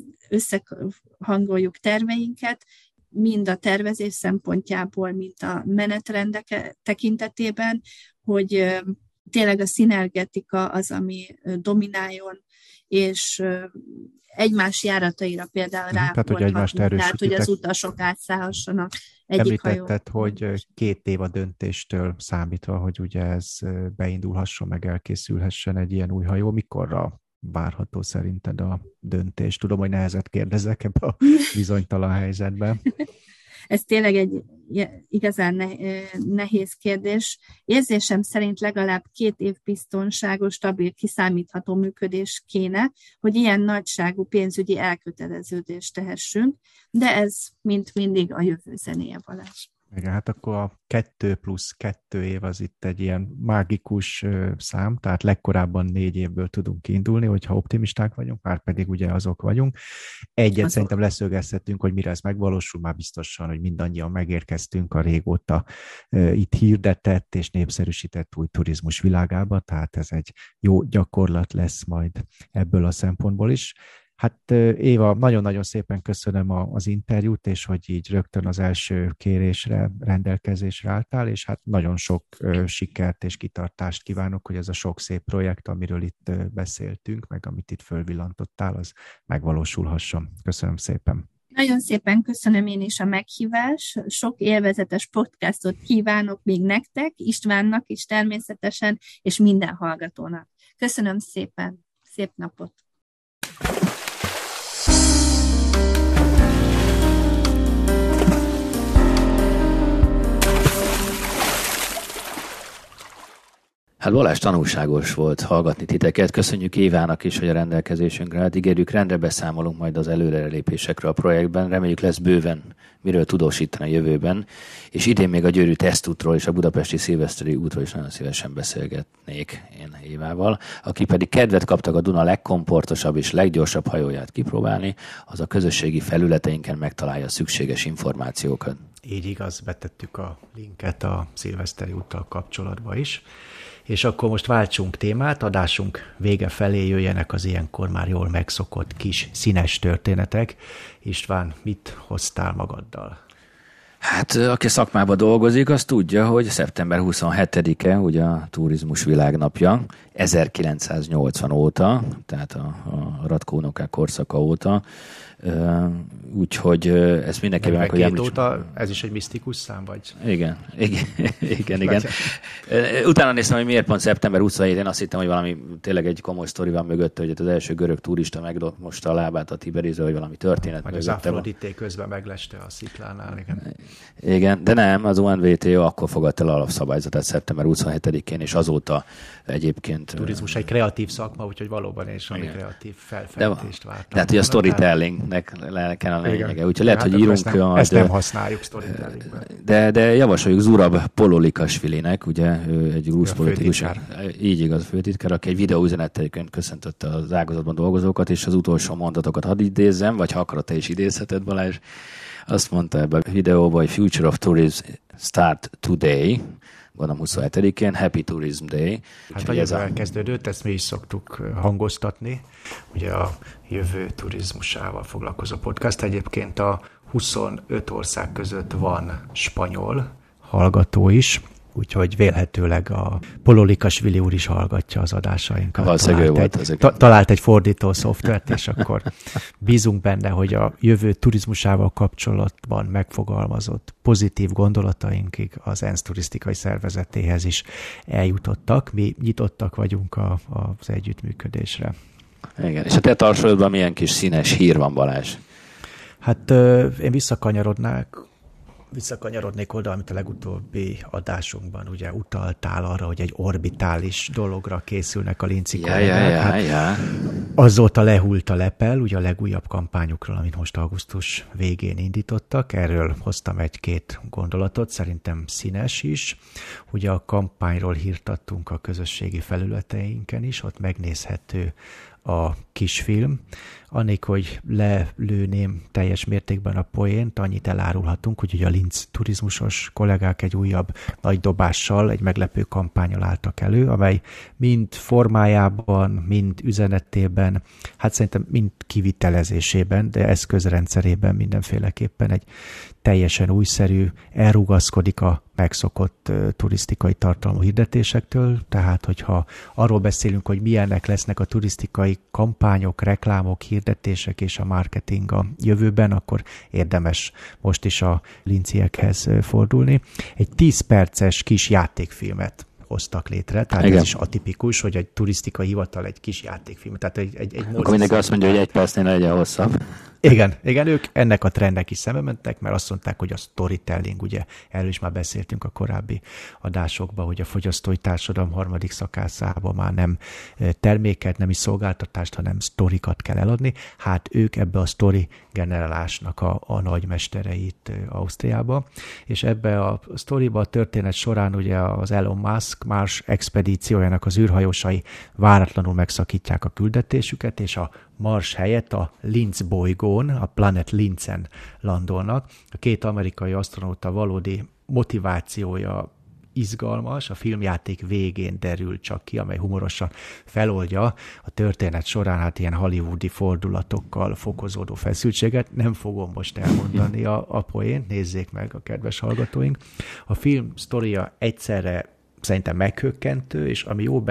összehangoljuk terveinket, mind a tervezés szempontjából, mind a menetrendek tekintetében, hogy tényleg a szinergetika az, ami domináljon, és egymás járataira például ráfordhatunk, tehát hogy az utasok átszállhassanak egyik hajóra. Említetted, hogy két év a döntéstől számítva, hogy ugye ez beindulhasson, meg elkészülhessen egy ilyen új hajó. Mikorra várható szerinted a döntés? Tudom, hogy nehezet kérdezek ebbe a bizonytalan helyzetben. Ez tényleg egy igazán nehéz kérdés. Érzésem szerint legalább két év biztonságos, stabil, kiszámítható működés kéne, hogy ilyen nagyságú pénzügyi elköteleződést tehessünk, de ez mint mindig a jövő zenéje, Balázs. Igen, hát akkor a kettő plusz kettő év az itt egy ilyen mágikus szám, tehát legkorábban négy évből tudunk kiindulni, hogyha optimisták vagyunk, már pedig ugye azok vagyunk. Egyet azok. Szerintem leszögezhetünk, hogy mire ez megvalósul, már biztosan, hogy mindannyian megérkeztünk a régóta itt hirdetett és népszerűsített új turizmus világába, tehát ez egy jó gyakorlat lesz majd ebből a szempontból is. Hát Éva, nagyon-nagyon szépen köszönöm az interjút, és hogy így rögtön az első kérésre rendelkezésre álltál, és hát nagyon sok sikert és kitartást kívánok, hogy ez a sok szép projekt, amiről itt beszéltünk, meg amit itt fölvillantottál, az megvalósulhasson. Köszönöm szépen. Nagyon szépen köszönöm én is a meghívás, sok élvezetes podcastot kívánok még nektek, Istvánnak is természetesen, és minden hallgatónak. Köszönöm szépen, szép napot! Hát Balázs, tanulságos volt hallgatni titeket. Köszönjük Évának is, hogy a rendelkezésünkre állt. Ígérjük, rendre beszámolunk majd az előrelépésekről a projektben. Reméljük lesz bőven miről tudósítani a jövőben. És idén még a Győri tesztútról és a budapesti szilveszteri útról is nagyon szívesen beszélgetnék én Évával. Aki pedig kedvet kaptak a Duna legkomfortosabb és leggyorsabb hajóját kipróbálni, az a közösségi felületeinken megtalálja a szükséges információkat. Így igaz, betettük a linket a szilveszteri úttal kapcsolatba is. És akkor most váltsunk témát, adásunk vége felé jöjjenek az ilyenkor már jól megszokott kis színes történetek. István, mit hoztál magaddal? Hát, aki szakmában dolgozik, az tudja, hogy szeptember huszonhetedike, ugye a turizmus világnapja, ezerkilencszáznyolcvan óta, tehát a, a Ratkó unokák korszaka óta, úgyhogy ezt mindenképpen meg, hogy említsük. Óta ez is egy misztikus szám, vagy? Igen, igen, igen, igen. Utána néztem, hogy miért pont szeptember huszonhetedikén, azt hittem, hogy valami tényleg egy komoly sztori van mögötte, hogy az első görög turista megmosta a lábát a Tiberizre, hogy valami történet vagy mögötte. Az Afrodité közben megleste a sziklánál. Igen. igen, de nem, az u en vé té o akkor fogadta el alapszabályzatát szeptember huszonhetedikén, és azóta egyébként... Turizmus egy kreatív szakma, úgyhogy valóban és ami kreatív felfedezést vártam. Tehát, hogy a storytellingnek kellene a lényege. Úgyhogy lehet, hogy írunk... Ezt nem, ezt nem használjuk storytellingben. De, de javasoljuk Zurab Pololikasvilinek, ugye ő egy rusz politikus. Így igaz, főtitkár, aki egy videóüzenetteikön köszöntötte az ágazatban dolgozókat, és az utolsó mondatokat hadd idézzem, vagy ha akarod, te is idézheted, Balázs. Azt mondta ebben a videóban, hogy Future of Tourism start today, gondolom huszonhetedikén, Happy Tourism Day. Hát a jövő elkezdődött, ezt mi is szoktuk hangoztatni. Ugye a jövő turizmusával foglalkozó podcast. Egyébként a huszonöt ország között van spanyol hallgató is, úgyhogy vélhetőleg a Pololikasvili úr is hallgatja az adásainkat. Valószínűleg ő volt egy, ta, talált egy fordító szoftvert, és akkor bízunk benne, hogy a jövő turizmusával kapcsolatban megfogalmazott pozitív gondolatainkig az ENSZ turisztikai szervezetéhez is eljutottak. Mi nyitottak vagyunk a, az együttműködésre. Igen, és a te tarsolatban milyen kis színes hír van, Balázs? Hát én visszakanyarodnák, visszakanyarodnék oda, amit a legutóbbi adásunkban ugye utaltál arra, hogy egy orbitális dologra készülnek a linci ja, kollégák. Ja, ja, ja. Azóta lehult a lepel, ugye a legújabb kampányukról, amit most augusztus végén indítottak. Erről hoztam egy-két gondolatot, szerintem színes is. Ugye a kampányról hírt adtunk a közösségi felületeinken is, ott megnézhető a kisfilm. Annék, hogy lelőném teljes mértékben a poént, annyit elárulhatunk, hogy ugye a Linz turizmusos kollégák egy újabb nagy dobással, egy meglepő kampánnyal álltak elő, amely mind formájában, mind üzenetében, hát szerintem mind kivitelezésében, de eszközrendszerében mindenféleképpen egy teljesen újszerű, elrugaszkodik a megszokott uh, turisztikai tartalmú hirdetésektől, tehát hogyha arról beszélünk, hogy milyenek lesznek a turisztikai kampányok, reklámok, hirdetések és a marketing a jövőben, akkor érdemes most is a linciekhez fordulni. Egy tíz perces kis játékfilmet hoztak létre, tehát igen. Ez is atipikus, hogy egy turisztikai hivatal egy kis játékfilmet, tehát egy, egy, egy akkor mindenki azt mondja, hogy egy percnél legyen hosszabb. Igen, igen, ők ennek a trendnek is szembe mentek, mert azt mondták, hogy a storytelling, ugye erről is már beszéltünk a korábbi adásokban, hogy a fogyasztói társadalom harmadik szakaszában már nem terméket, nem is szolgáltatást, hanem sztorikat kell eladni. Hát ők ebbe a sztori generálásnak a, a nagymestereit Ausztriába, és ebbe a sztoriba a történet során ugye az Elon Musk Mars expedíciójának az űrhajósai váratlanul megszakítják a küldetésüket, és a Mars helyett a Linz bolygón, a Planet Linzen landolnak. A két amerikai asztronauta valódi motivációja izgalmas, a filmjáték végén derül csak ki, amely humorosan feloldja a történet során hát ilyen hollywoodi fordulatokkal fokozódó feszültséget. Nem fogom most elmondani a, a poént, nézzék meg a kedves hallgatóink. A film sztoria egyszerre szerintem meghökkentő, és ami jó benne, hogy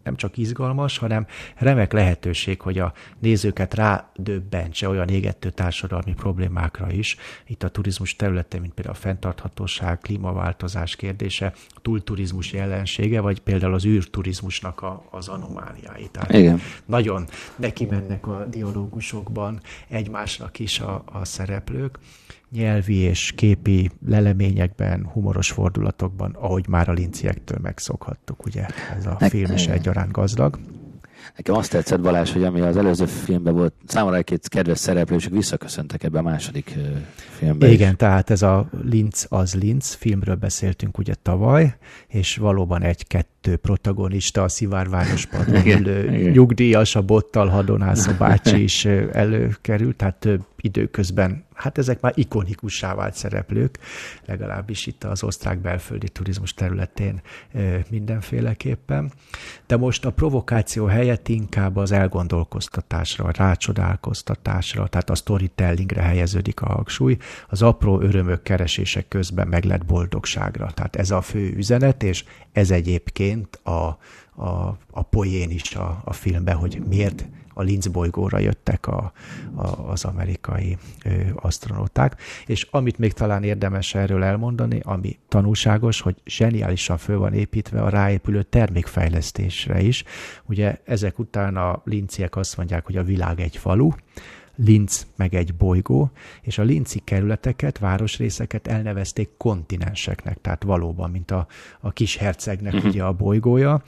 nem csak izgalmas, hanem remek lehetőség, hogy a nézőket rádöbbentse olyan égető társadalmi problémákra is. Itt a turizmus területén, mint például a fenntarthatóság, klímaváltozás kérdése, a túlturizmus jelensége, vagy például az űrturizmusnak a, az anomáliái. Tehát igen. Nagyon neki mennek a dialógusokban egymásnak is a, a szereplők. Nyelvi és képi leleményekben, humoros fordulatokban, ahogy már a linciektől megszokhattuk, ugye ez a film is egyaránt gazdag. Nekem azt tetszett, Balázs, hogy ami az előző filmben volt, számomra egy-két kedves szereplősök visszaköszöntek ebbe a második uh, filmben. Igen, is. Tehát ez a Linz az Linz filmről beszéltünk ugye tavaly, és valóban egy-kettő protagonista, a szivárványos padon ülő nyugdíjas, a bottal hadonászó bácsi is előkerült, tehát több időközben, hát ezek már ikonikussá vált szereplők, legalábbis itt az osztrák belföldi turizmus területén mindenféleképpen. De most a provokáció helyett inkább az elgondolkoztatásra, a rácsodálkoztatásra, tehát a storytellingre helyeződik a hangsúly, az apró örömök keresések közben meglett boldogságra. Tehát ez a fő üzenet, és ez egyébként a, a, a poén is a, a filmben, hogy miért a Linz bolygóra jöttek a, a, az amerikai ö, asztronauták. És amit még talán érdemes erről elmondani, ami tanulságos, hogy zseniálisan föl van építve a ráépülő termékfejlesztésre is. Ugye ezek után a linciek azt mondják, hogy a világ egy falu, Linz meg egy bolygó, és a linci kerületeket, városrészeket elnevezték kontinenseknek, tehát valóban, mint a, a kis hercegnek uh-huh. ugye a bolygója.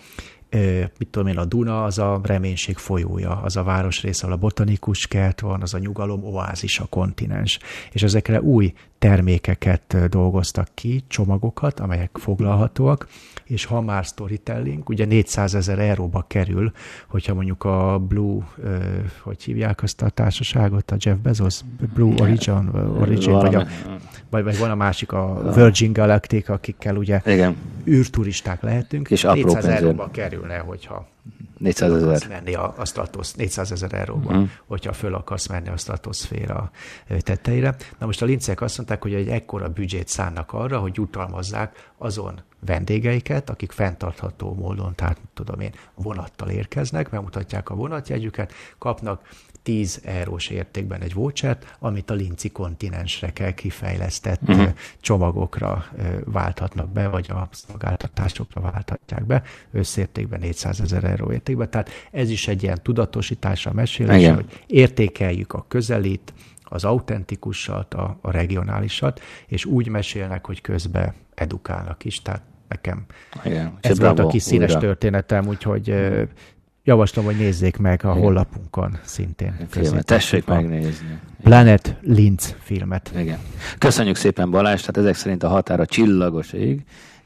Mit tudom én, a Duna az a reménység folyója, az a városrész, ahol a botanikus kert van, az a nyugalom oázis, a kontinens. És ezekre új termékeket dolgoztak ki, csomagokat, amelyek foglalhatóak, és ha már storytelling, ugye négyszázezer euróba kerül, hogyha mondjuk a Blue, hogy hívják azt a társaságot, a Jeff Bezos, Blue Origin, Origin vagy, a, vagy, vagy van a másik, a Virgin Galactic, akikkel ugye igen. űrturisták lehetünk, és négyszáz euróba kerülne, hogyha négyszázezer menni a, a stratosz, négyszázezer euróban, uh-huh. hogyha föl akarsz menni a stratoszféra tetteire. Na most a lincek azt mondták, hogy egy ekkora büdzsét szánnak arra, hogy jutalmazzák azon vendégeiket, akik fenntartható módon, tehát tudom én, vonattal érkeznek, bemutatják a vonatjegyüket, kapnak tíz eurós értékben egy vouchert, amit a linci kontinensre kell kifejlesztett uh-huh. csomagokra válthatnak be, vagy a szolgáltatásokra válthatják be, összértékben négyszázezer euró értékben. Tehát ez is egy ilyen tudatosításra mesélés, hogy értékeljük a közelít, az autentikusat, a, a regionálisat, és úgy mesélnek, hogy közben edukálnak is. Tehát nekem igen. ez volt a kis színes újra. Történetem, úgyhogy uh, javaslom, hogy nézzék meg a igen. honlapunkon szintén. Filmet, tessék megnézni. Planet Linz filmet. Igen. Köszönjük szépen, Balázs, tehát ezek szerint a határ a csillagos ég,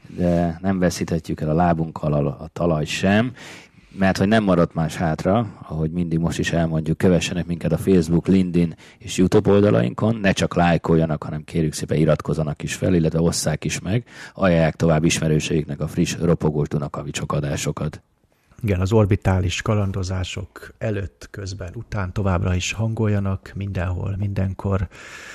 de nem veszíthetjük el a lábunkkal a, a talaj sem, mert hogy nem maradt más hátra, ahogy mindig most is elmondjuk, kövessenek minket a Facebook, LinkedIn és YouTube oldalainkon, ne csak lájkoljanak, hanem kérjük szépen iratkozzanak is fel, illetve osszák is meg, ajánlják tovább ismerőseiknek a friss, ropogós Dunakavicsok adásokat. Igen, az orbitális kalandozások előtt, közben, után továbbra is hangoljanak mindenhol, mindenkor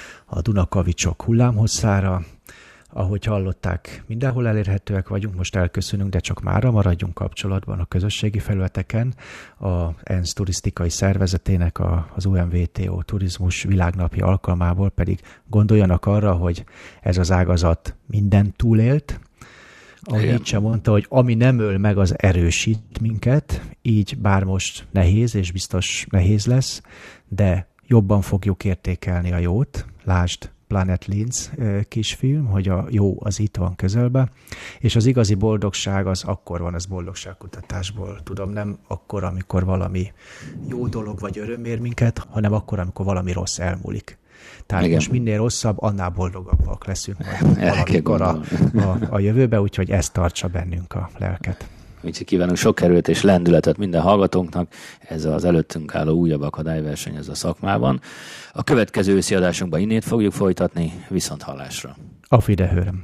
a Dunakavicsok hullámhosszára. Ahogy hallották, mindenhol elérhetőek vagyunk, most elköszönünk, de csak mára maradjunk kapcsolatban a közösségi felületeken. A ENSZ turisztikai szervezetének, a, az u em vé té o turizmus világnapi alkalmából pedig gondoljanak arra, hogy ez az ágazat mindent túlélt. Ahogy Nietzsche mondta, hogy ami nem öl meg, az erősít minket, így bár most nehéz, és biztos nehéz lesz, de jobban fogjuk értékelni a jót. Lásd Planet Linz kisfilm, hogy a jó az itt van közelben, és az igazi boldogság az akkor van, az boldogságkutatásból tudom, nem akkor, amikor valami jó dolog vagy öröm ér minket, hanem akkor, amikor valami rossz elmúlik. Tehát igen. most minél rosszabb, annál boldogabbak leszünk valamikor a, a, a jövőbe, úgyhogy ez tartsa bennünk a lelket. Úgyhogy kívánunk sok erőt és lendületet minden hallgatónknak. Ez az előttünk álló újabb akadályverseny ez a szakmában. A következő őszi adásunkban innét fogjuk folytatni, viszont hallásra. Auf Wiederhören.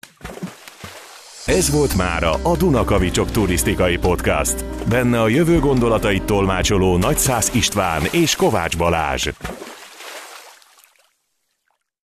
Ez volt mára a Dunakavicsok turisztikai podcast. Benne a jövő gondolatait tolmácsoló Nagyszász István és Kovács Balázs.